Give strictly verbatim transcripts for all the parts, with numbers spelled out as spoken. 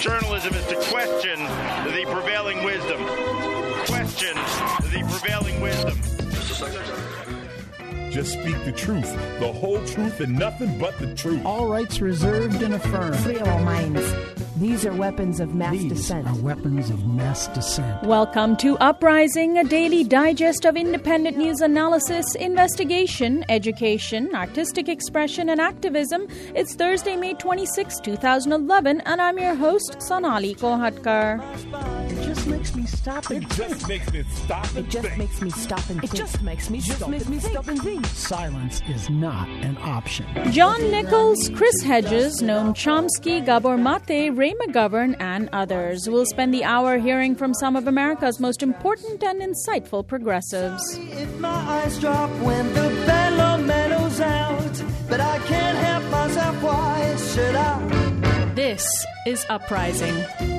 journalism is to question the prevailing wisdom. Question the prevailing wisdom. Mister Secretary. Just speak the truth, the whole truth, and nothing but the truth. All rights reserved and affirmed. Free all minds. These are weapons of mass These dissent. are weapons of mass dissent. Welcome to Uprising, a daily digest of independent news analysis, investigation, education, artistic expression, and activism. It's Thursday, May twenty-sixth, twenty eleven, and I'm your host, Sonali Kohatkar. It just makes me stop and It just makes me stop and It just think. makes me stop and think. It just makes me Just stop makes and me think. stop and think. Silence is not an option. John Nichols, Chris Hedges, Noam Chomsky, Gabor Mate, Ray McGovern, and others. We'll spend the hour hearing from some of America's most important and insightful progressives. If my eyes drop when the bellow meadows out, but I can't help myself, why should I? This is Uprising.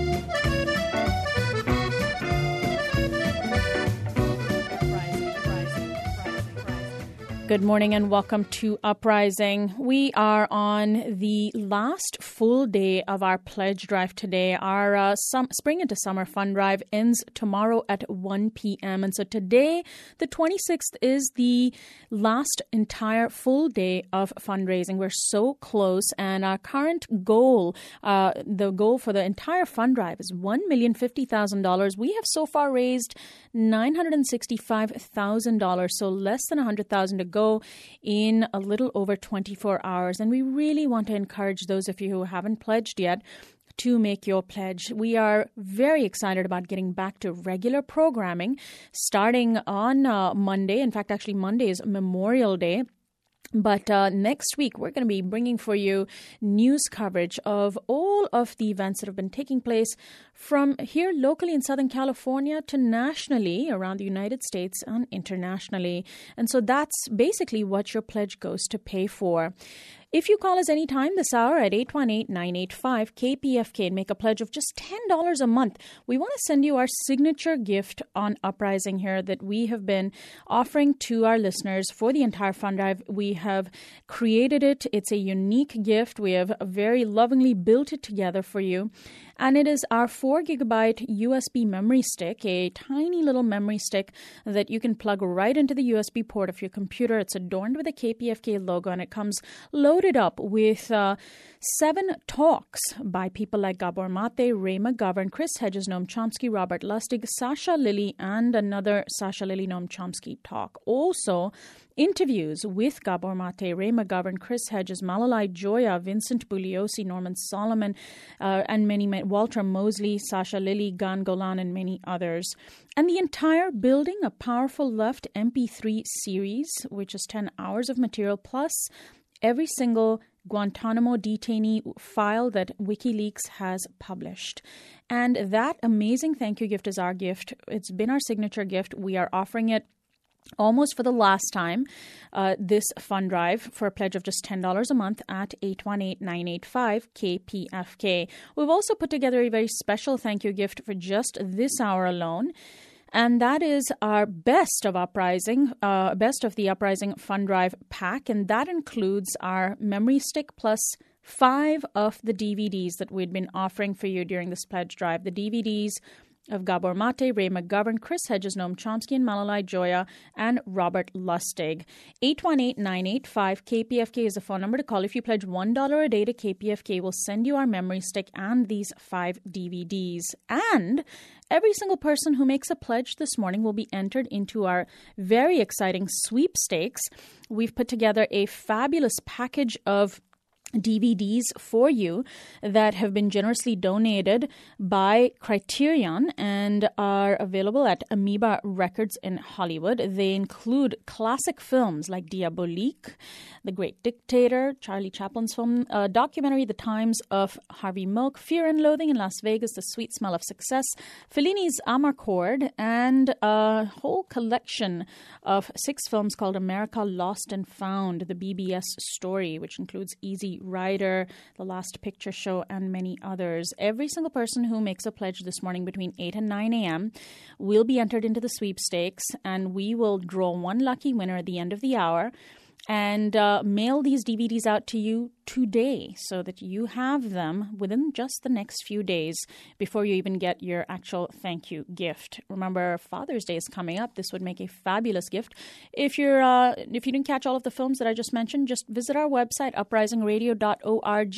Good morning and welcome to Uprising. We are on the last full day of our pledge drive today. Our uh, some, Spring into Summer Fund Drive ends tomorrow at one p.m. And so today, the twenty-sixth, is the last entire full day of fundraising. We're so close, and our current goal, uh, the goal for the entire fund drive is one million fifty thousand dollars. We have so far raised nine hundred sixty-five thousand dollars, so less than one hundred thousand dollars to go in a little over twenty-four hours. And we really want to encourage those of you who haven't pledged yet to make your pledge. We are very excited about getting back to regular programming starting on uh, Monday. In fact, actually Monday is Memorial Day. But uh, next week, we're going to be bringing for you news coverage of all of the events that have been taking place from here locally in Southern California to nationally around the United States and internationally. And so that's basically what your pledge goes to pay for. If you call us anytime this hour at eight one eight, nine eight five, K P F K and make a pledge of just ten dollars a month, we want to send you our signature gift on Uprising here that we have been offering to our listeners for the entire fund drive. We have created it. It's a unique gift. We have very lovingly built it together for you. And it is our four gigabyte U S B memory stick, a tiny little memory stick that you can plug right into the U S B port of your computer. It's adorned with a K P F K logo, and it comes loaded up with uh, seven talks by people like Gabor Mate, Ray McGovern, Chris Hedges, Noam Chomsky, Robert Lustig, Sasha Lilly, and another Sasha Lilly, Noam Chomsky talk. Also, interviews with Gabor Mate, Ray McGovern, Chris Hedges, Malalai Joya, Vincent Bugliosi, Norman Solomon, uh, and many, many, Walter Mosley, Sasha Lilly, Gan Golan, and many others. And the entire building, a Powerful Left M P three series, which is ten hours of material, plus every single Guantanamo detainee file that WikiLeaks has published. And that amazing thank you gift is our gift. It's been our signature gift. We are offering it almost for the last time, uh, this fund drive for a pledge of just ten dollars a month at eight one eight, nine eight five, K P F K. We've also put together a very special thank you gift for just this hour alone. And that is our best of Uprising, uh, best of the Uprising Fund Drive pack. And that includes our memory stick plus five of the D V Ds that we'd been offering for you during this pledge drive. The D V Ds of Gabor Mate, Ray McGovern, Chris Hedges, Noam Chomsky, and Malalai Joya, and Robert Lustig. eight one eight, nine eight five, K P F K is the phone number to call. If you pledge one dollar a day to K P F K, we'll send you our memory stick and these five D V Ds. And every single person who makes a pledge this morning will be entered into our very exciting sweepstakes. We've put together a fabulous package of D V Ds for you that have been generously donated by Criterion and are available at Amoeba Records in Hollywood. They include classic films like Diabolique, The Great Dictator, Charlie Chaplin's film, a documentary, The Times of Harvey Milk, Fear and Loathing in Las Vegas, The Sweet Smell of Success, Fellini's Amarcord, and a whole collection of six films called America Lost and Found, the B B S story, which includes Easy Rider, The Last Picture Show, and many others. Every single person who makes a pledge this morning between eight and nine a.m. will be entered into the sweepstakes, and we will draw one lucky winner at the end of the hour. and uh, mail these D V Ds out to you today so that you have them within just the next few days before you even get your actual thank you gift. Remember, Father's Day is coming up. This would make a fabulous gift. If you're uh, if you didn't catch all of the films that I just mentioned, just visit our website, uprising radio dot org,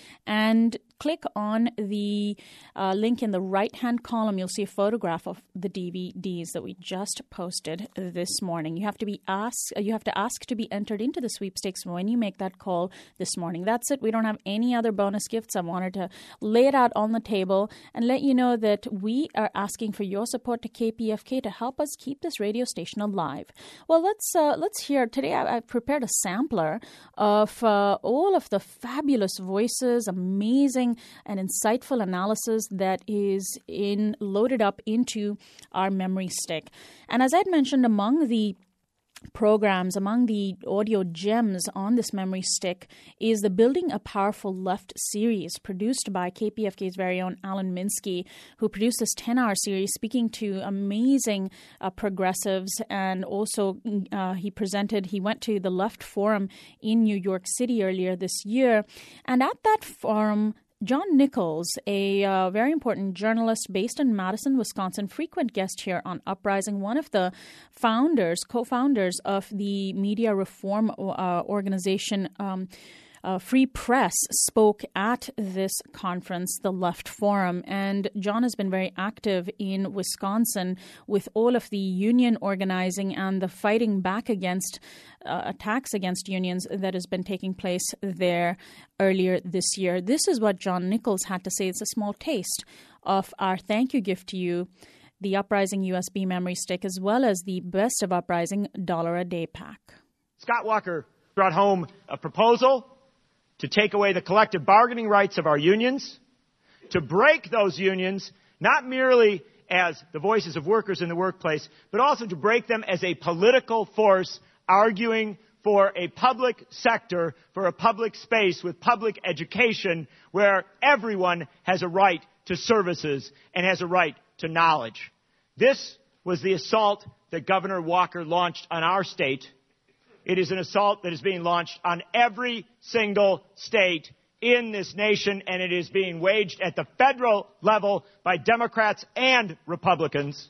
and click on the uh, link in the right-hand column. You'll see a photograph of the D V Ds that we just posted this morning. You have to be asked. You have to ask to be entered into the sweepstakes when you make that call this morning. That's it. We don't have any other bonus gifts. I wanted to lay it out on the table and let you know that we are asking for your support to K P F K to help us keep this radio station alive. Well, let's uh, let's hear today. I, I've prepared a sampler of uh, all of the fabulous voices, amazing and insightful analysis that is in loaded up into our memory stick. And as I'd mentioned, among the programs, among the audio gems on this memory stick is the Building a Powerful Left series produced by K P F K's very own Alan Minsky, who produced this ten-hour series speaking to amazing uh, progressives. And also uh, he presented, he went to the Left Forum in New York City earlier this year. And at that forum, John Nichols, a uh, very important journalist based in Madison, Wisconsin, frequent guest here on Uprising, one of the founders, co-founders of the media reform uh, organization, um, Uh, Free Press, spoke at this conference, the Left Forum. And John has been very active in Wisconsin with all of the union organizing and the fighting back against uh, attacks against unions that has been taking place there earlier this year. This is what John Nichols had to say. It's a small taste of our thank you gift to you, the Uprising U S B memory stick, as well as the Best of Uprising dollar a day pack. Scott Walker brought home a proposal to take away the collective bargaining rights of our unions, to break those unions, not merely as the voices of workers in the workplace, but also to break them as a political force arguing for a public sector, for a public space with public education where everyone has a right to services and has a right to knowledge. This was the assault that Governor Walker launched on our state. It is an assault that is being launched on every single state in this nation, and it is being waged at the federal level by Democrats and Republicans.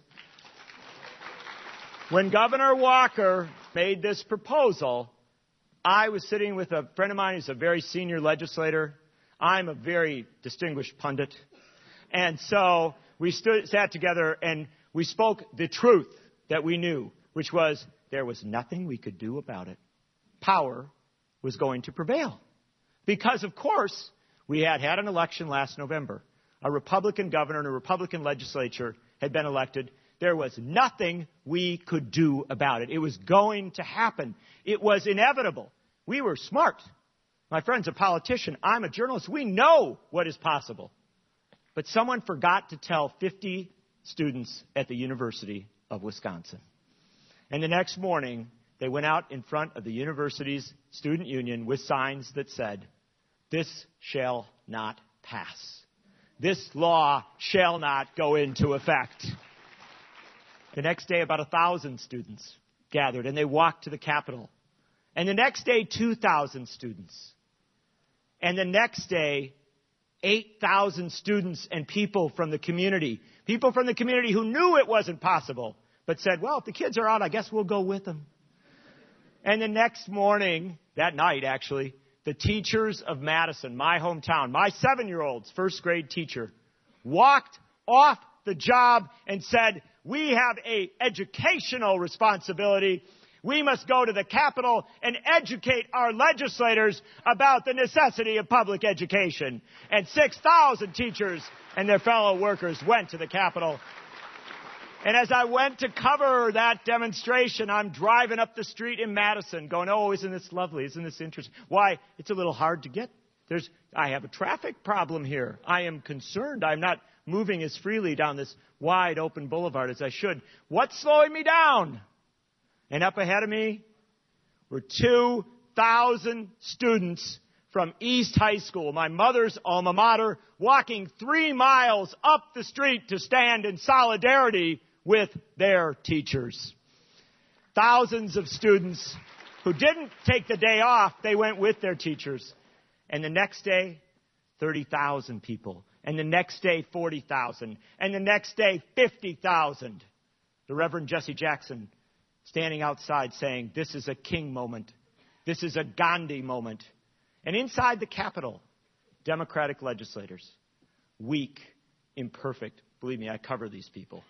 When Governor Walker made this proposal, I was sitting with a friend of mine who's a very senior legislator. I'm a very distinguished pundit. And so we stood, sat together and we spoke the truth that we knew, which was there was nothing we could do about it. Power was going to prevail. Because, of course, we had had an election last November. A Republican governor and a Republican legislature had been elected. There was nothing we could do about it. It was going to happen. It was inevitable. We were smart. My friend's a politician. I'm a journalist. We know what is possible. But someone forgot to tell fifty students at the University of Wisconsin. And the next morning, they went out in front of the university's student union with signs that said, "This shall not pass. This law shall not go into effect." The next day, about a thousand students gathered, and they walked to the Capitol. And the next day, two thousand students. And the next day, eight thousand students and people from the community. People from the community who knew it wasn't possible, but said, well, if the kids are out, I guess we'll go with them. And the next morning, that night actually, the teachers of Madison, my hometown, my seven-year-old's first grade teacher, walked off the job and said, we have an educational responsibility. We must go to the Capitol and educate our legislators about the necessity of public education. And six thousand teachers and their fellow workers went to the Capitol. And as I went to cover that demonstration, I'm driving up the street in Madison going, oh, isn't this lovely? Isn't this interesting? Why? It's a little hard to get. There's, I have a traffic problem here. I am concerned. I'm not moving as freely down this wide open boulevard as I should. What's slowing me down? And up ahead of me were two thousand students from East High School, my mother's alma mater, walking three miles up the street to stand in solidarity with their teachers. Thousands of students who didn't take the day off. They went with their teachers. And the next day, thirty thousand people. And the next day, forty thousand. And the next day, fifty thousand. The Reverend Jesse Jackson standing outside saying, this is a King moment. This is a Gandhi moment. And inside the Capitol, Democratic legislators, weak, imperfect. Believe me, I cover these people.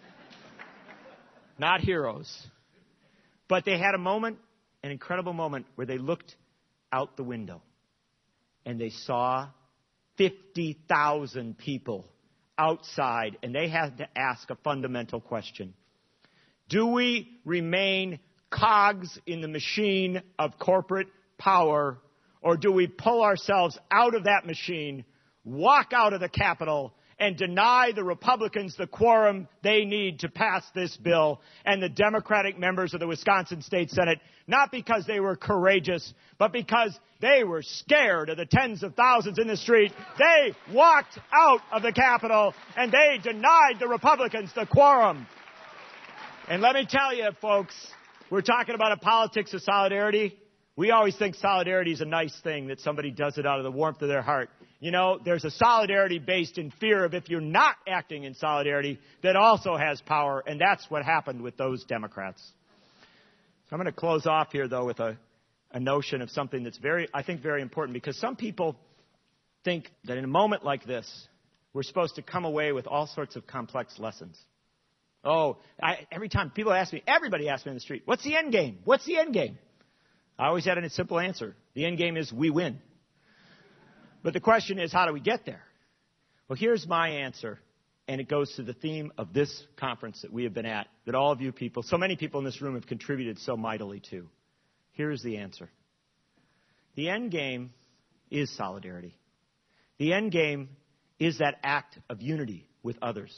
Not heroes. But they had a moment, an incredible moment, where they looked out the window and they saw fifty thousand people outside, and they had to ask a fundamental question. Do we remain cogs in the machine of corporate power, or do we pull ourselves out of that machine, walk out of the Capitol, and deny the Republicans the quorum they need to pass this bill, and the Democratic members of the Wisconsin State Senate, not because they were courageous, but because they were scared of the tens of thousands in the street. They walked out of the Capitol, and they denied the Republicans the quorum. And let me tell you, folks, we're talking about a politics of solidarity. We always think solidarity is a nice thing, that somebody does it out of the warmth of their heart. You know, there's a solidarity based in fear of if you're not acting in solidarity that also has power, and that's what happened with those Democrats. So I'm going to close off here, though, with a, a notion of something that's very, I think, very important, because some people think that in a moment like this, we're supposed to come away with all sorts of complex lessons. Oh, I, every time people ask me, everybody asks me in the street, what's the end game? What's the end game? I always had a simple answer. The end game is we win. But the question is, how do we get there? Well, here's my answer, and it goes to the theme of this conference that we have been at, that all of you people, so many people in this room have contributed so mightily to. Here's the answer. The end game is solidarity. The end game is that act of unity with others.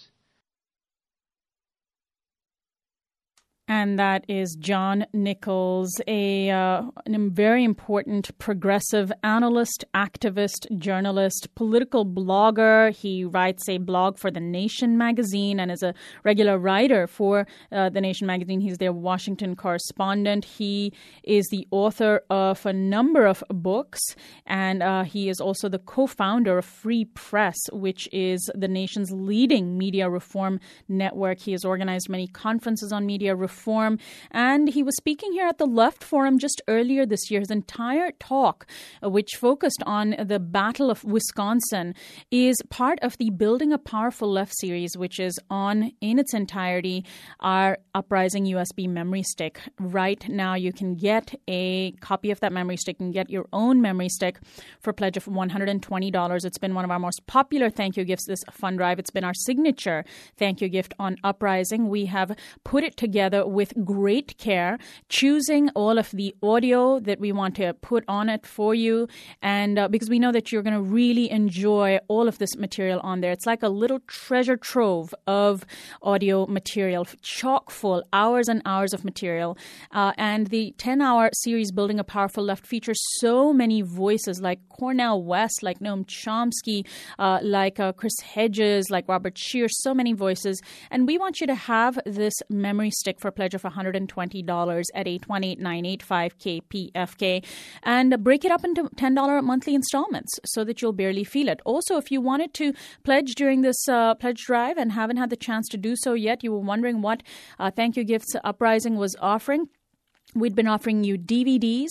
And that is John Nichols, a, uh, a very important progressive analyst, activist, journalist, political blogger. He writes a blog for The Nation magazine and is a regular writer for uh, The Nation magazine. He's their Washington correspondent. He is the author of a number of books, and uh, he is also the co-founder of Free Press, which is the nation's leading media reform network. He has organized many conferences on media reform. Forum, and he was speaking here at the Left Forum just earlier this year. His entire talk, uh, which focused on the Battle of Wisconsin, is part of the Building a Powerful Left series, which is on, in its entirety, our Uprising U S B memory stick. Right now, you can get a copy of that memory stick and get your own memory stick for a pledge of one hundred twenty dollars. It's been one of our most popular thank you gifts this fund drive. It's been our signature thank you gift on Uprising. We have put it together with great care, choosing all of the audio that we want to put on it for you, and uh, because we know that you're going to really enjoy all of this material on there. It's like a little treasure trove of audio material, chock full, hours and hours of material. Uh, and the ten-hour series Building a Powerful Left features so many voices like Cornel West, like Noam Chomsky, uh, like uh, Chris Hedges, like Robert Scheer, so many voices. And we want you to have this memory stick for a pledge of one hundred twenty dollars at eight one eight, nine eight five, K P F K, and break it up into ten dollars monthly installments so that you'll barely feel it. Also, if you wanted to pledge during this uh, pledge drive and haven't had the chance to do so yet, you were wondering what uh, thank you gifts Uprising was offering, we'd been offering you D V Ds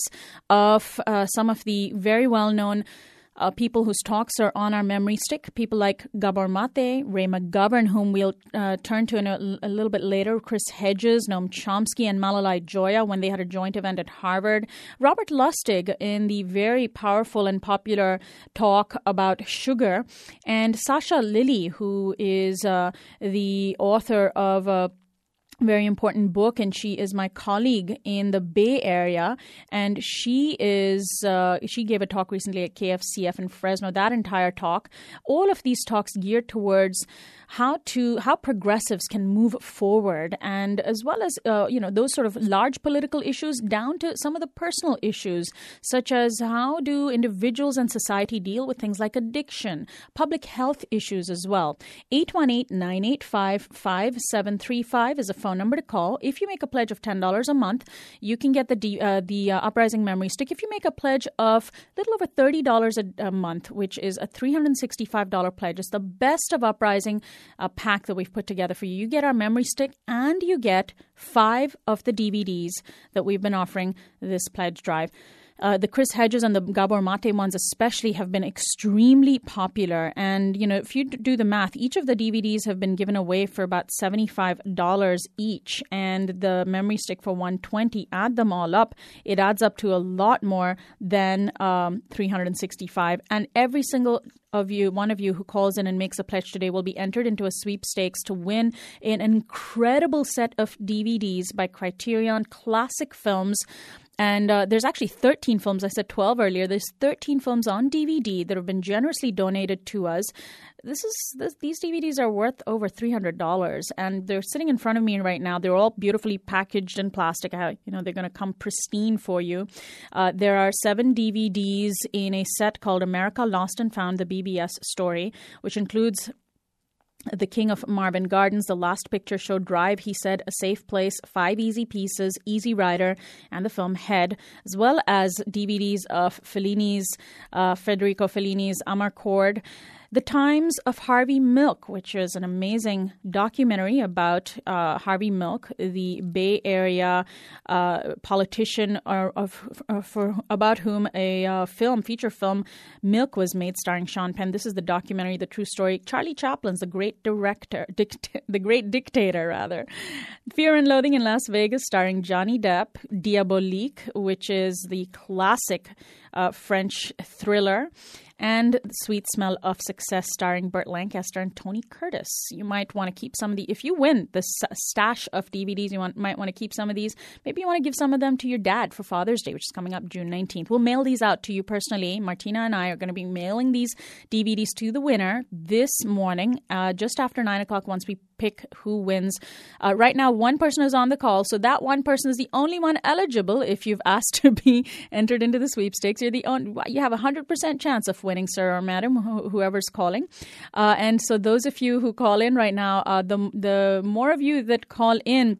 of uh, some of the very well-known Uh, people whose talks are on our memory stick, people like Gabor Mate, Ray McGovern, whom we'll uh, turn to in a, a little bit later, Chris Hedges, Noam Chomsky, and Malalai Joya when they had a joint event at Harvard, Robert Lustig in the very powerful and popular talk about sugar, and Sasha Lilly, who is uh, the author of a very important book, and she is my colleague in the Bay Area, and she is uh, she gave a talk recently at K F C F in Fresno. That entire talk, all of these talks geared towards how to how progressives can move forward, and as well as uh, you know those sort of large political issues down to some of the personal issues, such as how do individuals and society deal with things like addiction, public health issues as well. eight one eight, nine eight five, five seven three five is a phone phone number to call. If you make a pledge of ten dollars a month, you can get the D, uh, the uh, Uprising Memory Stick. If you make a pledge of a little over thirty dollars a, a month, which is a three hundred sixty-five dollars pledge, it's the best of Uprising uh, pack that we've put together for you. You get our memory stick and you get five of the D V Ds that we've been offering this pledge drive. Uh, the Chris Hedges and the Gabor Mate ones especially have been extremely popular. And, you know, if you do the math, each of the D V Ds have been given away for about seventy-five dollars each. And the memory stick for one hundred twenty dollars, add them all up, it adds up to a lot more than um, three hundred sixty-five dollars. And every single of you, one of you who calls in and makes a pledge today will be entered into a sweepstakes to win an incredible set of D V Ds by Criterion Classic Films. And uh, there's actually thirteen films. I said twelve earlier. There's thirteen films on D V D that have been generously donated to us. This is this, these D V Ds are worth over three hundred dollars, and they're sitting in front of me right now. They're all beautifully packaged in plastic. I, you know, they're going to come pristine for you. Uh, there are seven D V Ds in a set called America Lost and Found, the B B S story, which includes The King of Marvin Gardens, The Last Picture Show, Drive, He Said, A Safe Place, Five Easy Pieces, Easy Rider, and the film Head, as well as D V Ds of Fellini's, uh, Federico Fellini's Amarcord, The Times of Harvey Milk, which is an amazing documentary about uh, Harvey Milk, the Bay Area uh, politician or, of, or for, about whom a uh, film, feature film, Milk, was made, starring Sean Penn. This is the documentary, the true story. Charlie Chaplin's The Great Director, dict- The Great Dictator, rather. Fear and Loathing in Las Vegas, starring Johnny Depp. Diabolique, which is the classic uh, French thriller. And The Sweet Smell of Success, starring Burt Lancaster and Tony Curtis. You might want to keep some of the, if you win the stash of D V Ds, you want, might want to keep some of these. Maybe you want to give some of them to your dad for Father's Day, which is coming up June nineteenth. We'll mail these out to you personally. Martina and I are going to be mailing these D V Ds to the winner this morning, uh, just after nine o'clock, once we pick who wins. Uh, right now, one person is on the call, so that one person is the only one eligible. If you've asked to be entered into the sweepstakes, you're the only, you have a one hundred percent chance of winning, sir or madam, wh- whoever's calling. Uh, and so those of you who call in right now, uh, the the more of you that call in,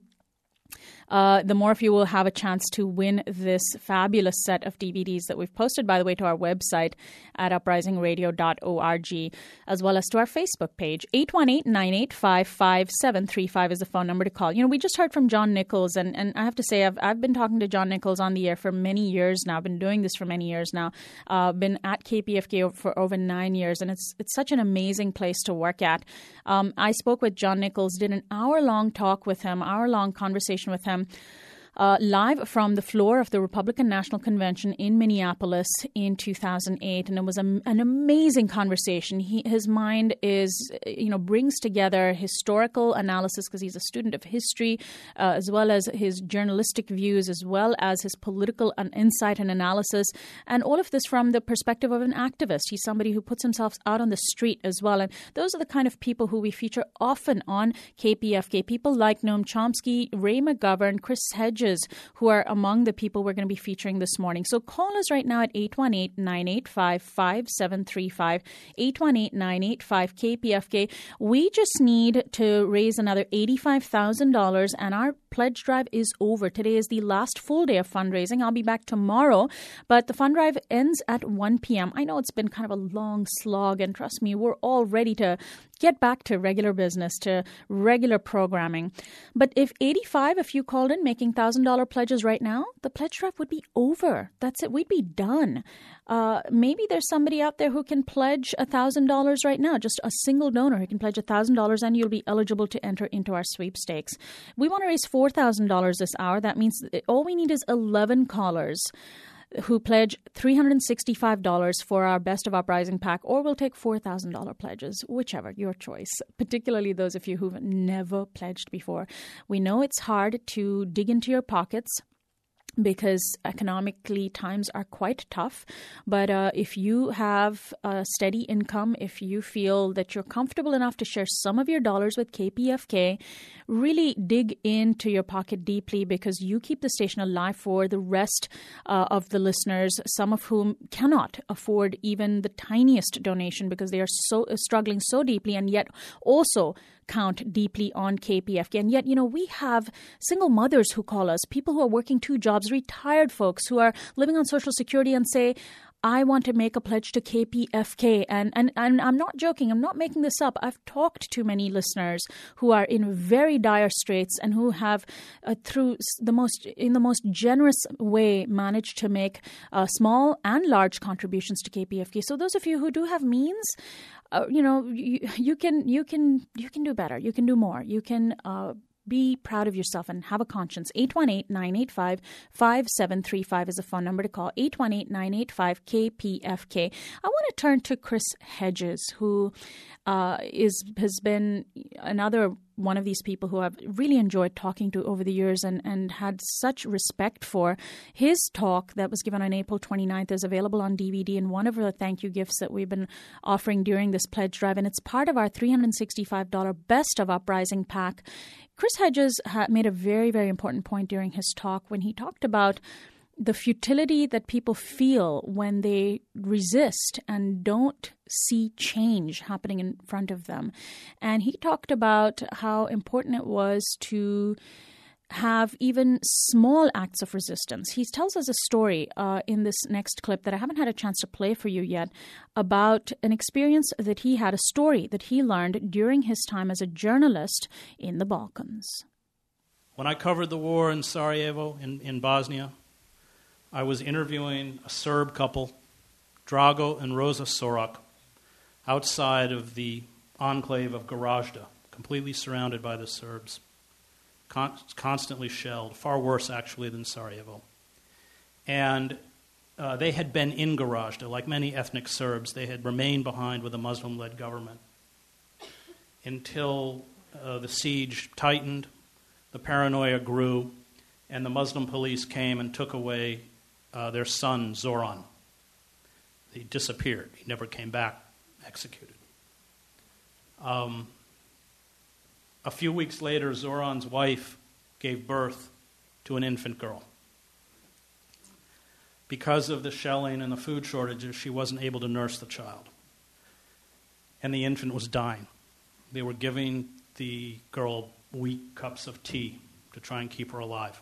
Uh, the more of you will have a chance to win this fabulous set of D V Ds that we've posted, by the way, to our website at uprising radio dot org, as well as to our Facebook page. eight one eight, nine eight five, five seven three five is the phone number to call. You know, we just heard from John Nichols, and, and I have to say, I've, I've been talking to John Nichols on the air for many years now. I've been doing this for many years now. Uh, been at K P F K for over nine years, and it's it's such an amazing place to work at. Um, I spoke with John Nichols, did an hour-long talk with him, hour-long conversation with him, Uh, live from the floor of the Republican National Convention in Minneapolis in two thousand eight, and it was a, an amazing conversation. He, his mind is, you know, brings together historical analysis because he's a student of history, uh, as well as his journalistic views, as well as his political and insight and analysis, and all of this from the perspective of an activist. He's somebody who puts himself out on the street as well, and those are the kind of people who we feature often on K P F K. People like Noam Chomsky, Ray McGovern, Chris Hedges, who are among the people we're going to be featuring this morning. So call us right now at eight one eight, nine eight five, five seven three five, eight one eight, nine eight five, K P F K. We just need to raise another eighty-five thousand dollars, and our pledge drive is over. Today is the last full day of fundraising. I'll be back tomorrow, but the fund drive ends at one p.m. I know it's been kind of a long slog, and trust me, we're all ready to get back to regular business, to regular programming. But if eighty-five, if you called in making one thousand dollars pledges right now, the pledge drive would be over. That's it. We'd be done. Uh, maybe there's somebody out there who can pledge one thousand dollars right now, just a single donor who can pledge one thousand dollars, and you'll be eligible to enter into our sweepstakes. We want to raise four thousand dollars this hour. That means all we need is eleven callers who pledge three hundred sixty-five dollars for our Best of Uprising pack, or we'll take four thousand dollars pledges, whichever, your choice, particularly those of you who've never pledged before. We know it's hard to dig into your pockets because economically times are quite tough. But uh, if you have a steady income, if you feel that you're comfortable enough to share some of your dollars with K P F K, really dig into your pocket deeply, because you keep the station alive for the rest uh, of the listeners, some of whom cannot afford even the tiniest donation because they are so uh, struggling so deeply, and yet also count deeply on K P F K. And yet, you know, we have single mothers who call us, people who are working two jobs, retired folks who are living on Social Security and say, I want to make a pledge to K P F K. And, and, and I'm not joking. I'm not making this up. I've talked to many listeners who are in very dire straits and who have, uh, through the most in the most generous way, managed to make uh, small and large contributions to K P F K. So those of you who do have means, uh, you know, you, you can you can you can do better. You can do more. You can Uh, Be proud of yourself and have a conscience. eight one eight, nine eight five, five seven three five is a phone number to call. eight one eight, nine eight five, K P F K. I want to turn to Chris Hedges, who uh, is has been another one of these people who I've really enjoyed talking to over the years and, and had such respect for. His talk that was given on April twenty-ninth is available on D V D and one of the thank you gifts that we've been offering during this pledge drive. And it's part of our three hundred sixty-five dollars Best of Uprising pack. Chris Hedges ha- made a very, very important point during his talk when he talked about the futility that people feel when they resist and don't see change happening in front of them. And he talked about how important it was to have even small acts of resistance. He tells us a story uh, in this next clip that I haven't had a chance to play for you yet about an experience that he had, a story that he learned during his time as a journalist in the Balkans. When I covered the war in Sarajevo, in, in Bosnia, I was interviewing a Serb couple, Drago and Rosa Sorak, outside of the enclave of Gorazda, completely surrounded by the Serbs. Con- constantly shelled, far worse actually than Sarajevo. And uh, they had been in Gorazda, like many ethnic Serbs. They had remained behind with a Muslim-led government until uh, the siege tightened, the paranoia grew, and the Muslim police came and took away uh, their son, Zoran. He disappeared. He never came back, executed. Um... A few weeks later, Zoran's wife gave birth to an infant girl. Because of the shelling and the food shortages, she wasn't able to nurse the child. And the infant was dying. They were giving the girl weak cups of tea to try and keep her alive.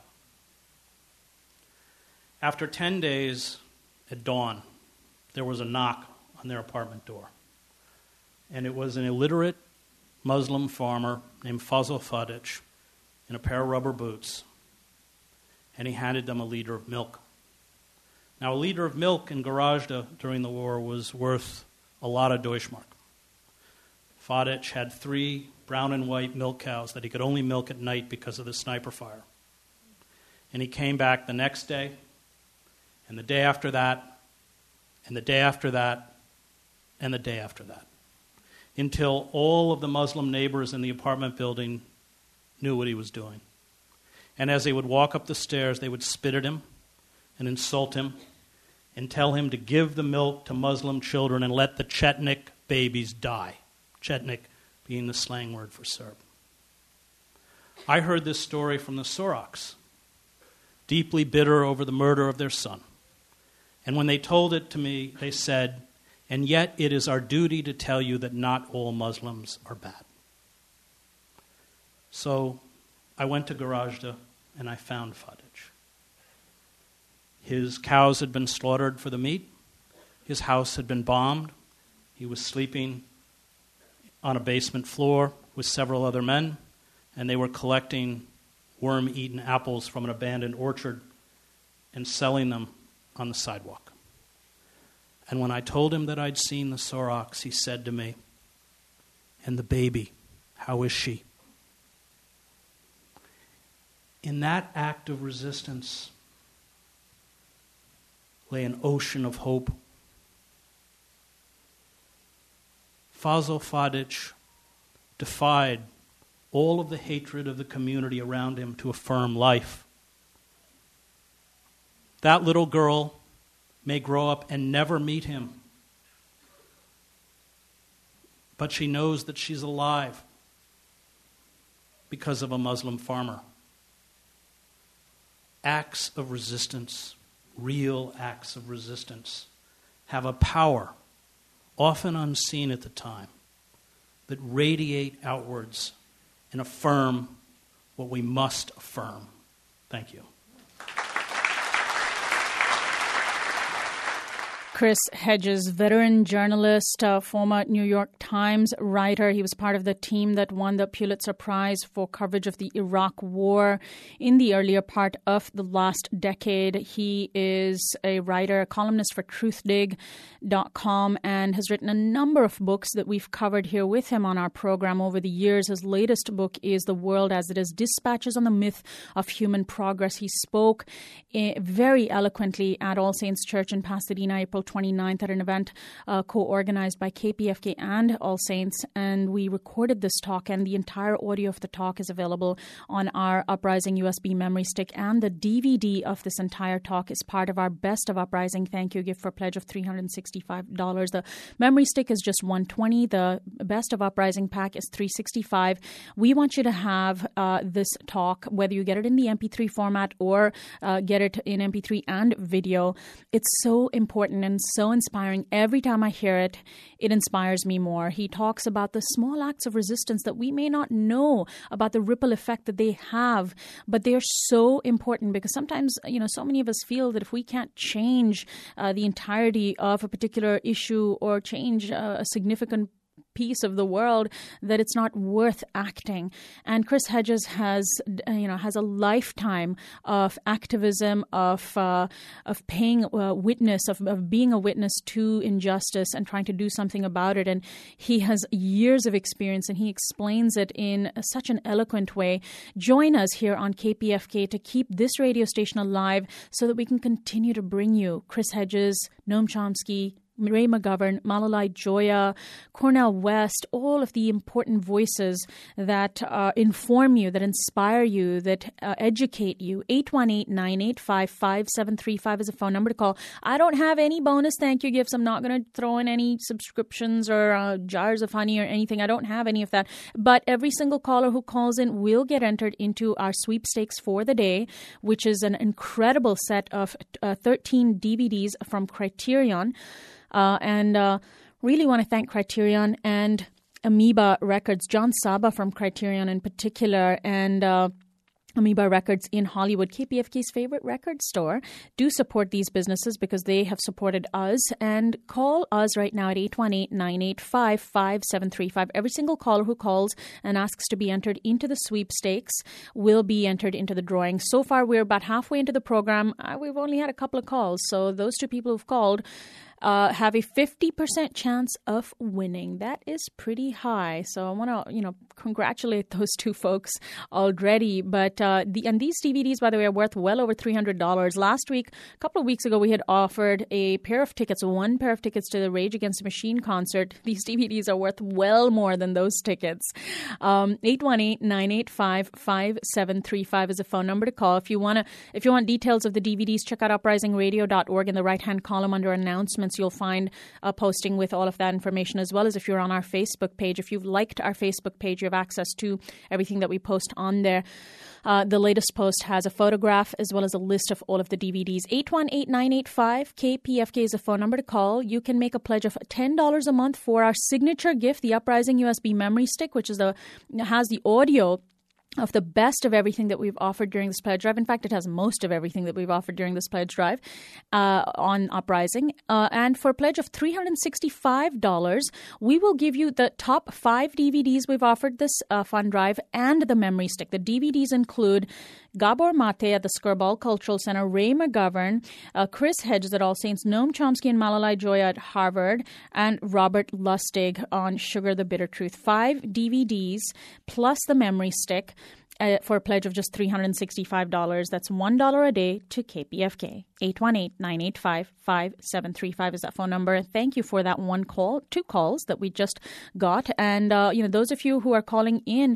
After ten days, at dawn, there was a knock on their apartment door. And it was an illiterate Muslim farmer named Fazil Fadic in a pair of rubber boots, and he handed them a liter of milk. Now, a liter of milk in Gorazda during the war was worth a lot of Deutschmark. Fadic had three brown and white milk cows that he could only milk at night because of the sniper fire. And he came back the next day, and the day after that, and the day after that, and the day after that, until all of the Muslim neighbors in the apartment building knew what he was doing. And as they would walk up the stairs, they would spit at him and insult him and tell him to give the milk to Muslim children and let the Chetnik babies die. Chetnik being the slang word for Serb. I heard this story from the Soraks, deeply bitter over the murder of their son. And when they told it to me, they said, and yet it is our duty to tell you that not all Muslims are bad. So I went to Gorazda and I found Fadic. His cows had been slaughtered for the meat. His house had been bombed. He was sleeping on a basement floor with several other men, and they were collecting worm-eaten apples from an abandoned orchard and selling them on the sidewalk. And when I told him that I'd seen the Soraks, he said to me, and the baby, how is she? In that act of resistance lay an ocean of hope. Fazil Fadic defied all of the hatred of the community around him to affirm life. That little girl may grow up and never meet him, but she knows that she's alive because of a Muslim farmer. Acts of resistance, real acts of resistance, have a power, often unseen at the time, that radiate outwards and affirm what we must affirm. Thank you. Chris Hedges, veteran journalist, uh, former New York Times writer. He was part of the team that won the Pulitzer Prize for coverage of the Iraq War in the earlier part of the last decade. He is a writer, a columnist for truth dig dot com, and has written a number of books that we've covered here with him on our program over the years. His latest book is The World as It Is, Dispatches on the Myth of Human Progress. He spoke very eloquently at All Saints Church in Pasadena, April twenty-ninth, at an event uh, co-organized by K P F K and All Saints, and we recorded this talk, and the entire audio of the talk is available on our Uprising U S B memory stick, and the D V D of this entire talk is part of our Best of Uprising Thank You gift for a pledge of three hundred sixty-five dollars. The memory stick is just one hundred twenty dollars. The Best of Uprising pack is three hundred sixty-five dollars. We want you to have uh, this talk, whether you get it in the M P three format or uh, get it in M P three and video. It's so important and so inspiring. Every time I hear it, it inspires me more. He talks about the small acts of resistance that we may not know about, the ripple effect that they have, but they are so important, because sometimes, you know, so many of us feel that if we can't change uh, the entirety of a particular issue or change uh, a significant piece of the world, that it's not worth acting. And Chris Hedges has, you know, has a lifetime of activism, of uh, of paying uh, witness, of, of being a witness to injustice and trying to do something about it. And he has years of experience, and he explains it in such an eloquent way. Join us here on K P F K to keep this radio station alive, so that we can continue to bring you Chris Hedges, Noam Chomsky, Ray McGovern, Malalai Joya, Cornel West, all of the important voices that uh, inform you, that inspire you, that uh, educate you. eight one eight, nine eight five, five seven three five is a phone number to call. I don't have any bonus thank you gifts. I'm not going to throw in any subscriptions or uh, jars of honey or anything. I don't have any of that. But every single caller who calls in will get entered into our sweepstakes for the day, which is an incredible set of uh, thirteen D V Ds from Criterion. Uh, and uh, really want to thank Criterion and Amoeba Records, John Saba from Criterion in particular, and uh, Amoeba Records in Hollywood, K P F K's favorite record store. Do support these businesses, because they have supported us. And call us right now at eight one eight, nine eight five, five seven three five. Every single caller who calls and asks to be entered into the sweepstakes will be entered into the drawing. So far, we're about halfway into the program. Uh, we've only had a couple of calls. So those two people who've called Uh, have a fifty percent chance of winning. That is pretty high. So I want to, you know, congratulate those two folks already. But uh, the and these D V Ds, by the way, are worth well over three hundred dollars. Last week, a couple of weeks ago, we had offered a pair of tickets, one pair of tickets to the Rage Against the Machine concert. These D V Ds are worth well more than those tickets. Um, eight one eight, nine eight five, five seven three five is a phone number to call. If you want to, if you want details of the D V Ds, check out uprising radio dot org. In the right-hand column under announcements, you'll find a posting with all of that information, as well as if you're on our Facebook page. If you've liked our Facebook page, you have access to everything that we post on there. Uh, the latest post has a photograph as well as a list of all of the D V Ds. eight one eight, nine eight five, K P F K is a phone number to call. You can make a pledge of ten dollars a month for our signature gift, the Uprising U S B memory stick, which is the has the audio of the best of everything that we've offered during this pledge drive. In fact, it has most of everything that we've offered during this pledge drive uh, on Uprising. Uh, and for a pledge of three hundred sixty-five dollars, we will give you the top five D V Ds we've offered this uh, fund drive and the memory stick. The D V Ds include Gabor Mate at the Skirball Cultural Center, Ray McGovern, uh, Chris Hedges at All Saints, Noam Chomsky and Malalai Joya at Harvard, and Robert Lustig on Sugar the Bitter Truth. Five D V Ds plus the memory stick uh, for a pledge of just three hundred sixty-five dollars. That's one dollar a day to K P F K. eight one eight, nine eight five, five seven three five is that phone number. Thank you for that one call, two calls that we just got. And, uh, you know, those of you who are calling in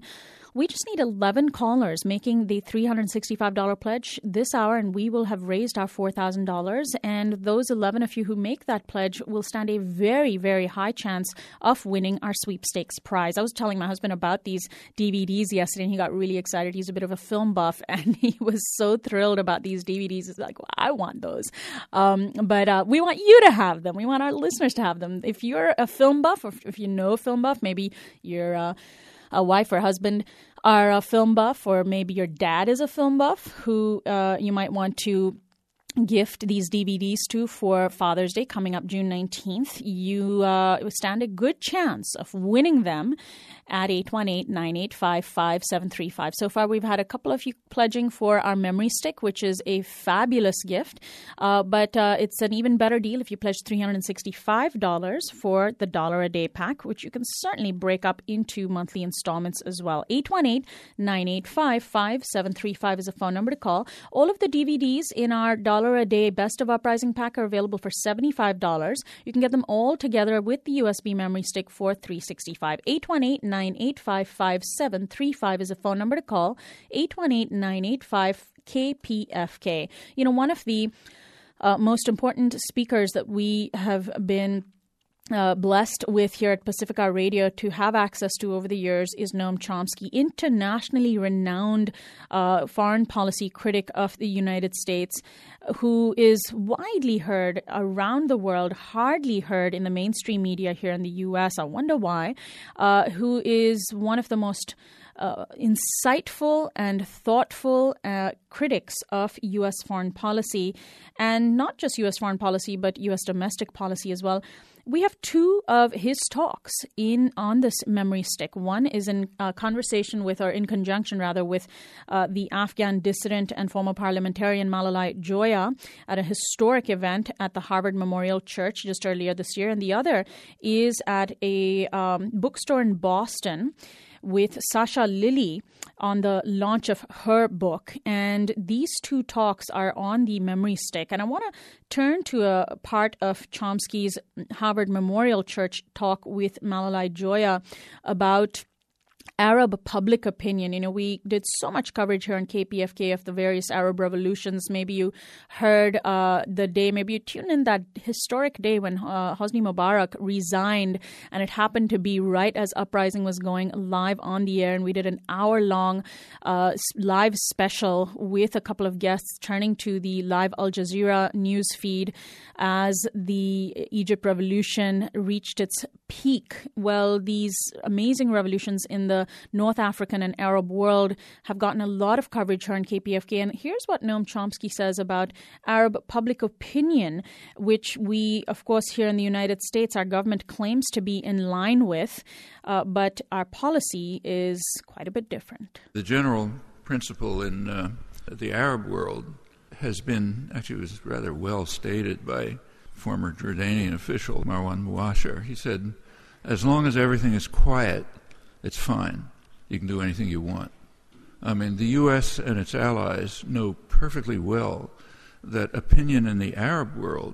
We just need eleven callers making the three hundred sixty-five dollars pledge this hour, and we will have raised our four thousand dollars. And those eleven of you who make that pledge will stand a very, very high chance of winning our sweepstakes prize. I was telling my husband about these D V Ds yesterday, and he got really excited. He's a bit of a film buff, and he was so thrilled about these D V Ds. He's like, well, I want those. Um, but uh, we want you to have them. We want our listeners to have them. If you're a film buff, or if you know a film buff, maybe you're uh, a wife or husband are a film buff, or maybe your dad is a film buff who uh, you might want to gift these D V Ds to for Father's Day coming up June nineteenth. You uh, stand a good chance of winning them at eight one eight, nine eight five, five seven three five. So far, we've had a couple of you pledging for our memory stick, which is a fabulous gift. Uh, but uh, it's an even better deal if you pledge three hundred sixty-five dollars for the Dollar a Day pack, which you can certainly break up into monthly installments as well. eight one eight, nine eight five, five seven three five is a phone number to call. All of the D V Ds in our Dollar a Day Best of Uprising pack are available for seventy-five dollars. You can get them all together with the U S B memory stick for three hundred sixty-five dollars. eight one eight, nine eight five, five seven three five is a phone number to call. eight one eight, nine eight five, K P F K. You know, one of the uh, most important speakers that we have been Uh, blessed with here at Pacifica Radio to have access to over the years is Noam Chomsky, internationally renowned uh, foreign policy critic of the United States, who is widely heard around the world, hardly heard in the mainstream media here in the U S. I wonder why. Uh, who is one of the most Uh, insightful and thoughtful uh, critics of U S foreign policy, and not just U S foreign policy, but U S domestic policy as well. We have two of his talks in on this memory stick. One is in uh, conversation with, or in conjunction rather, with uh, the Afghan dissident and former parliamentarian Malalai Joya at a historic event at the Harvard Memorial Church just earlier this year. And the other is at a um, bookstore in Boston with Sasha Lilly on the launch of her book. And these two talks are on the memory stick. And I want to turn to a part of Chomsky's Harvard Memorial Church talk with Malalai Joya about Arab public opinion. You know, we did so much coverage here on K P F K of the various Arab revolutions. Maybe you heard uh, the day, maybe you tuned in that historic day when uh, Hosni Mubarak resigned, and it happened to be right as Uprising was going live on the air. And we did an hour-long uh, live special with a couple of guests turning to the live Al Jazeera news feed as the Egypt revolution reached its peak. Well, these amazing revolutions in the North African and Arab world have gotten a lot of coverage here on K P F K. And here's what Noam Chomsky says about Arab public opinion, which we, of course, here in the United States, our government claims to be in line with, uh, but our policy is quite a bit different. The general principle in uh, the Arab world has been, actually it was rather well stated by former Jordanian official Marwan Muasher. He said, as long as everything is quiet, it's fine. You can do anything you want. I mean, the U S and its allies know perfectly well that opinion in the Arab world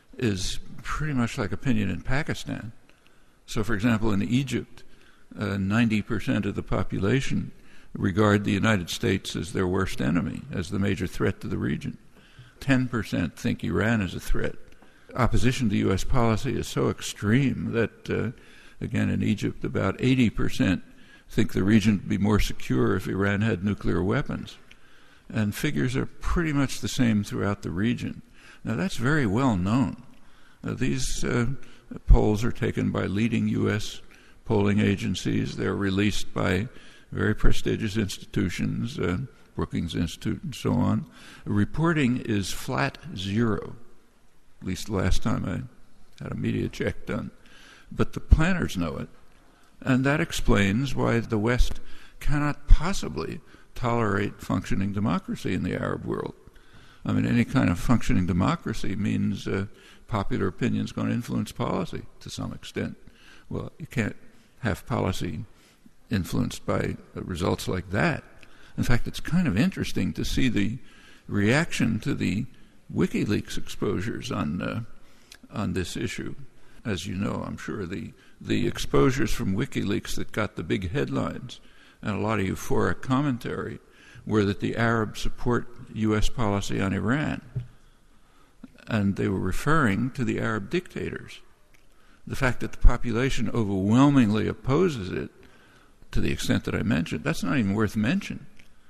is pretty much like opinion in Pakistan. So, for example, in Egypt, uh, ninety percent of the population regard the United States as their worst enemy, as the major threat to the region. ten percent think Iran is a threat. Opposition to U S policy is so extreme that, uh, again, in Egypt, about eighty percent think the region would be more secure if Iran had nuclear weapons. And figures are pretty much the same throughout the region. Now, that's very well known. Uh, these uh, polls are taken by leading U S polling agencies. They're released by very prestigious institutions, uh, Brookings Institute and so on. Reporting is flat zero, at least the last time I had a media check done. But the planners know it, and that explains why the West cannot possibly tolerate functioning democracy in the Arab world. I mean, any kind of functioning democracy means uh, popular opinion is going to influence policy to some extent. Well, you can't have policy influenced by uh, results like that. In fact, it's kind of interesting to see the reaction to the WikiLeaks exposures on uh, on this issue. As you know, I'm sure the the exposures from WikiLeaks that got the big headlines and a lot of euphoric commentary were that the Arabs support U S policy on Iran. And they were referring to the Arab dictators. The fact that the population overwhelmingly opposes it to the extent that I mentioned, that's not even worth mention.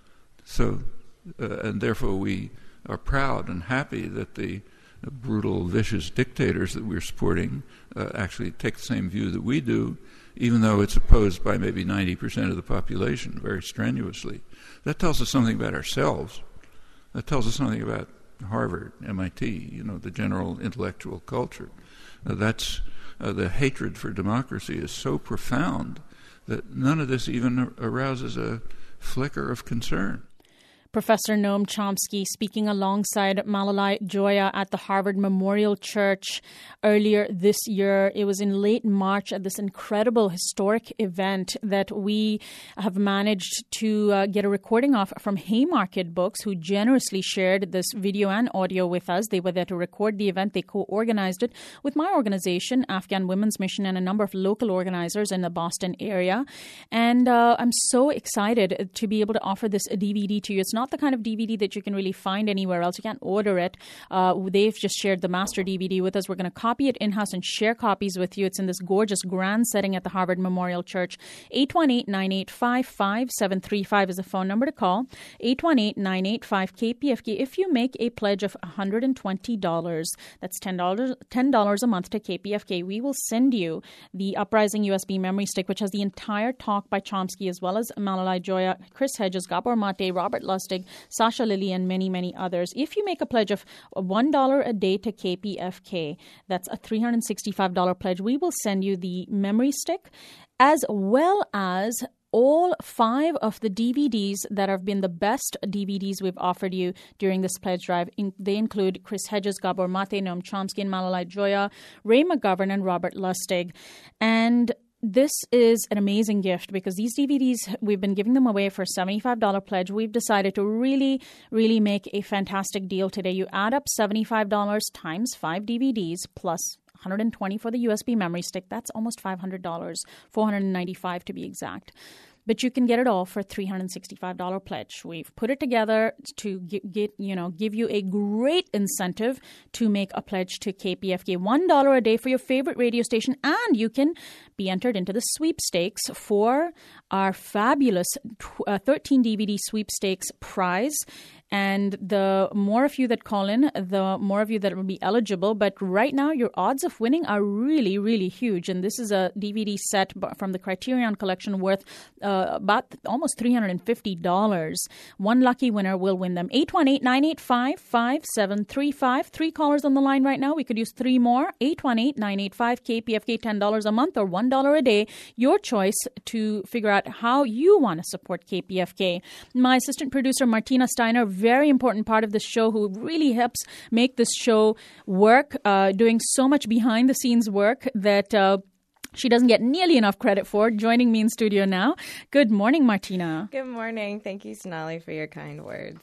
So, uh, and therefore we are proud and happy that the uh, brutal, vicious dictators that we're supporting uh, actually take the same view that we do, even though it's opposed by maybe ninety percent of the population very strenuously. That tells us something about ourselves. That tells us something about Harvard, M I T, you know, the general intellectual culture. Uh, that's uh, the hatred for democracy is so profound that none of this even arouses a flicker of concern. Professor Noam Chomsky speaking alongside Malalai Joya at the Harvard Memorial Church earlier this year. It was in late March at this incredible historic event that we have managed to uh, get a recording of from Haymarket Books, who generously shared this video and audio with us. They were there to record the event. They co-organized it with my organization, Afghan Women's Mission, and a number of local organizers in the Boston area. And uh, I'm so excited to be able to offer this D V D to you. It's not the kind of D V D that you can really find anywhere else. You can't order it. Uh, they've just shared the master D V D with us. We're going to copy it in-house and share copies with you. It's in this gorgeous grand setting at the Harvard Memorial Church. eight one eight, nine eight five, five seven three five is the phone number to call. eight one eight, nine eight five, K P F K. If you make a pledge of one hundred twenty dollars, that's ten dollars, ten dollars a month to K P F K, we will send you the Uprising U S B memory stick, which has the entire talk by Chomsky, as well as Malalai Joya, Chris Hedges, Gabor Mate, Robert Lustig, Sasha Lilly, and many, many others. If you make a pledge of one dollar a day to K P F K, that's a three hundred sixty-five dollars pledge, we will send you the memory stick, as well as all five of the D V Ds that have been the best D V Ds we've offered you during this pledge drive. In, they include Chris Hedges, Gabor Mate, Noam Chomsky, and Malalai Joya, Ray McGovern, and Robert Lustig. And this is an amazing gift because these D V Ds, we've been giving them away for a seventy-five dollars pledge. We've decided to really, really make a fantastic deal today. You add up seventy-five dollars times five D V Ds plus one hundred twenty dollars for the U S B memory stick. That's almost five hundred dollars, four hundred ninety-five dollars to be exact. But you can get it all for a three hundred sixty-five dollars pledge. We've put it together to get, get, you know, give you a great incentive to make a pledge to K P F K. one dollar a day for your favorite radio station, and you can be entered into the sweepstakes for our fabulous uh, thirteen D V D sweepstakes prize. And the more of you that call in, the more of you that will be eligible. But right now, your odds of winning are really, really huge. And this is a D V D set from the Criterion Collection worth uh, about almost three hundred fifty dollars. One lucky winner will win them. eight one eight, nine eight five, five seven three five. Three callers on the line right now. We could use three more. eight one eight, nine eight five, K P F K, ten dollars a month or one dollar a day. Your choice to figure out how you want to support K P F K. My assistant producer, Martina Steiner, very important part of the show, who really helps make this show work, uh, doing so much behind the scenes work that uh, she doesn't get nearly enough credit for, joining me in studio now. Good morning, Martina. Good morning. Thank you, Sonali, for your kind words.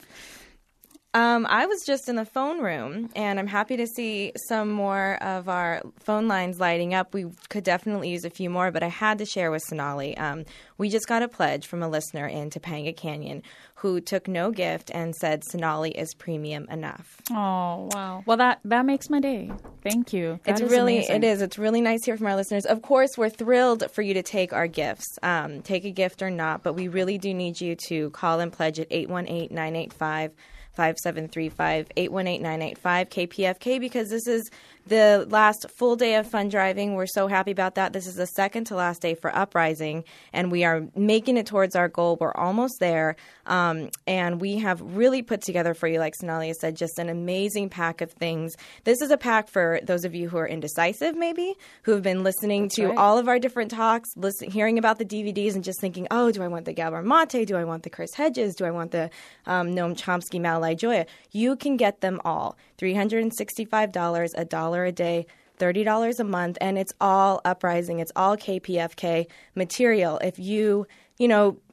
Um, I was just in the phone room, and I'm happy to see some more of our phone lines lighting up. We could definitely use a few more, but I had to share with Sonali. Um, we just got a pledge from a listener in Topanga Canyon who took no gift and said Sonali is premium enough. Oh, wow. Well, that, that makes my day. Thank you. That it's is really, amazing. it is. It's really nice to hear from our listeners. Of course, we're thrilled for you to take our gifts, um, take a gift or not, but we really do need you to call and pledge at eight one eight, nine eight five, five seven three five, eight one eight, nine eight five, K P F K, because this is the last full day of fun driving. We're so happy about that. This is the second to last day for Uprising, and we are making it towards our goal. We're almost there, um, and we have really put together for you, like Sonalia said, just an amazing pack of things. This is a pack for those of you who are indecisive, maybe, who have been listening That's to right. all of our different talks, listen, hearing about the D V Ds and just thinking, oh, do I want the Gabor Mate? Do I want the Chris Hedges? Do I want the um, Noam Chomsky, Malalai Joya? You can get them all. three hundred sixty-five dollars, a dollar a day, thirty dollars a month, and it's all Uprising. It's all K P F K material. If you, you know,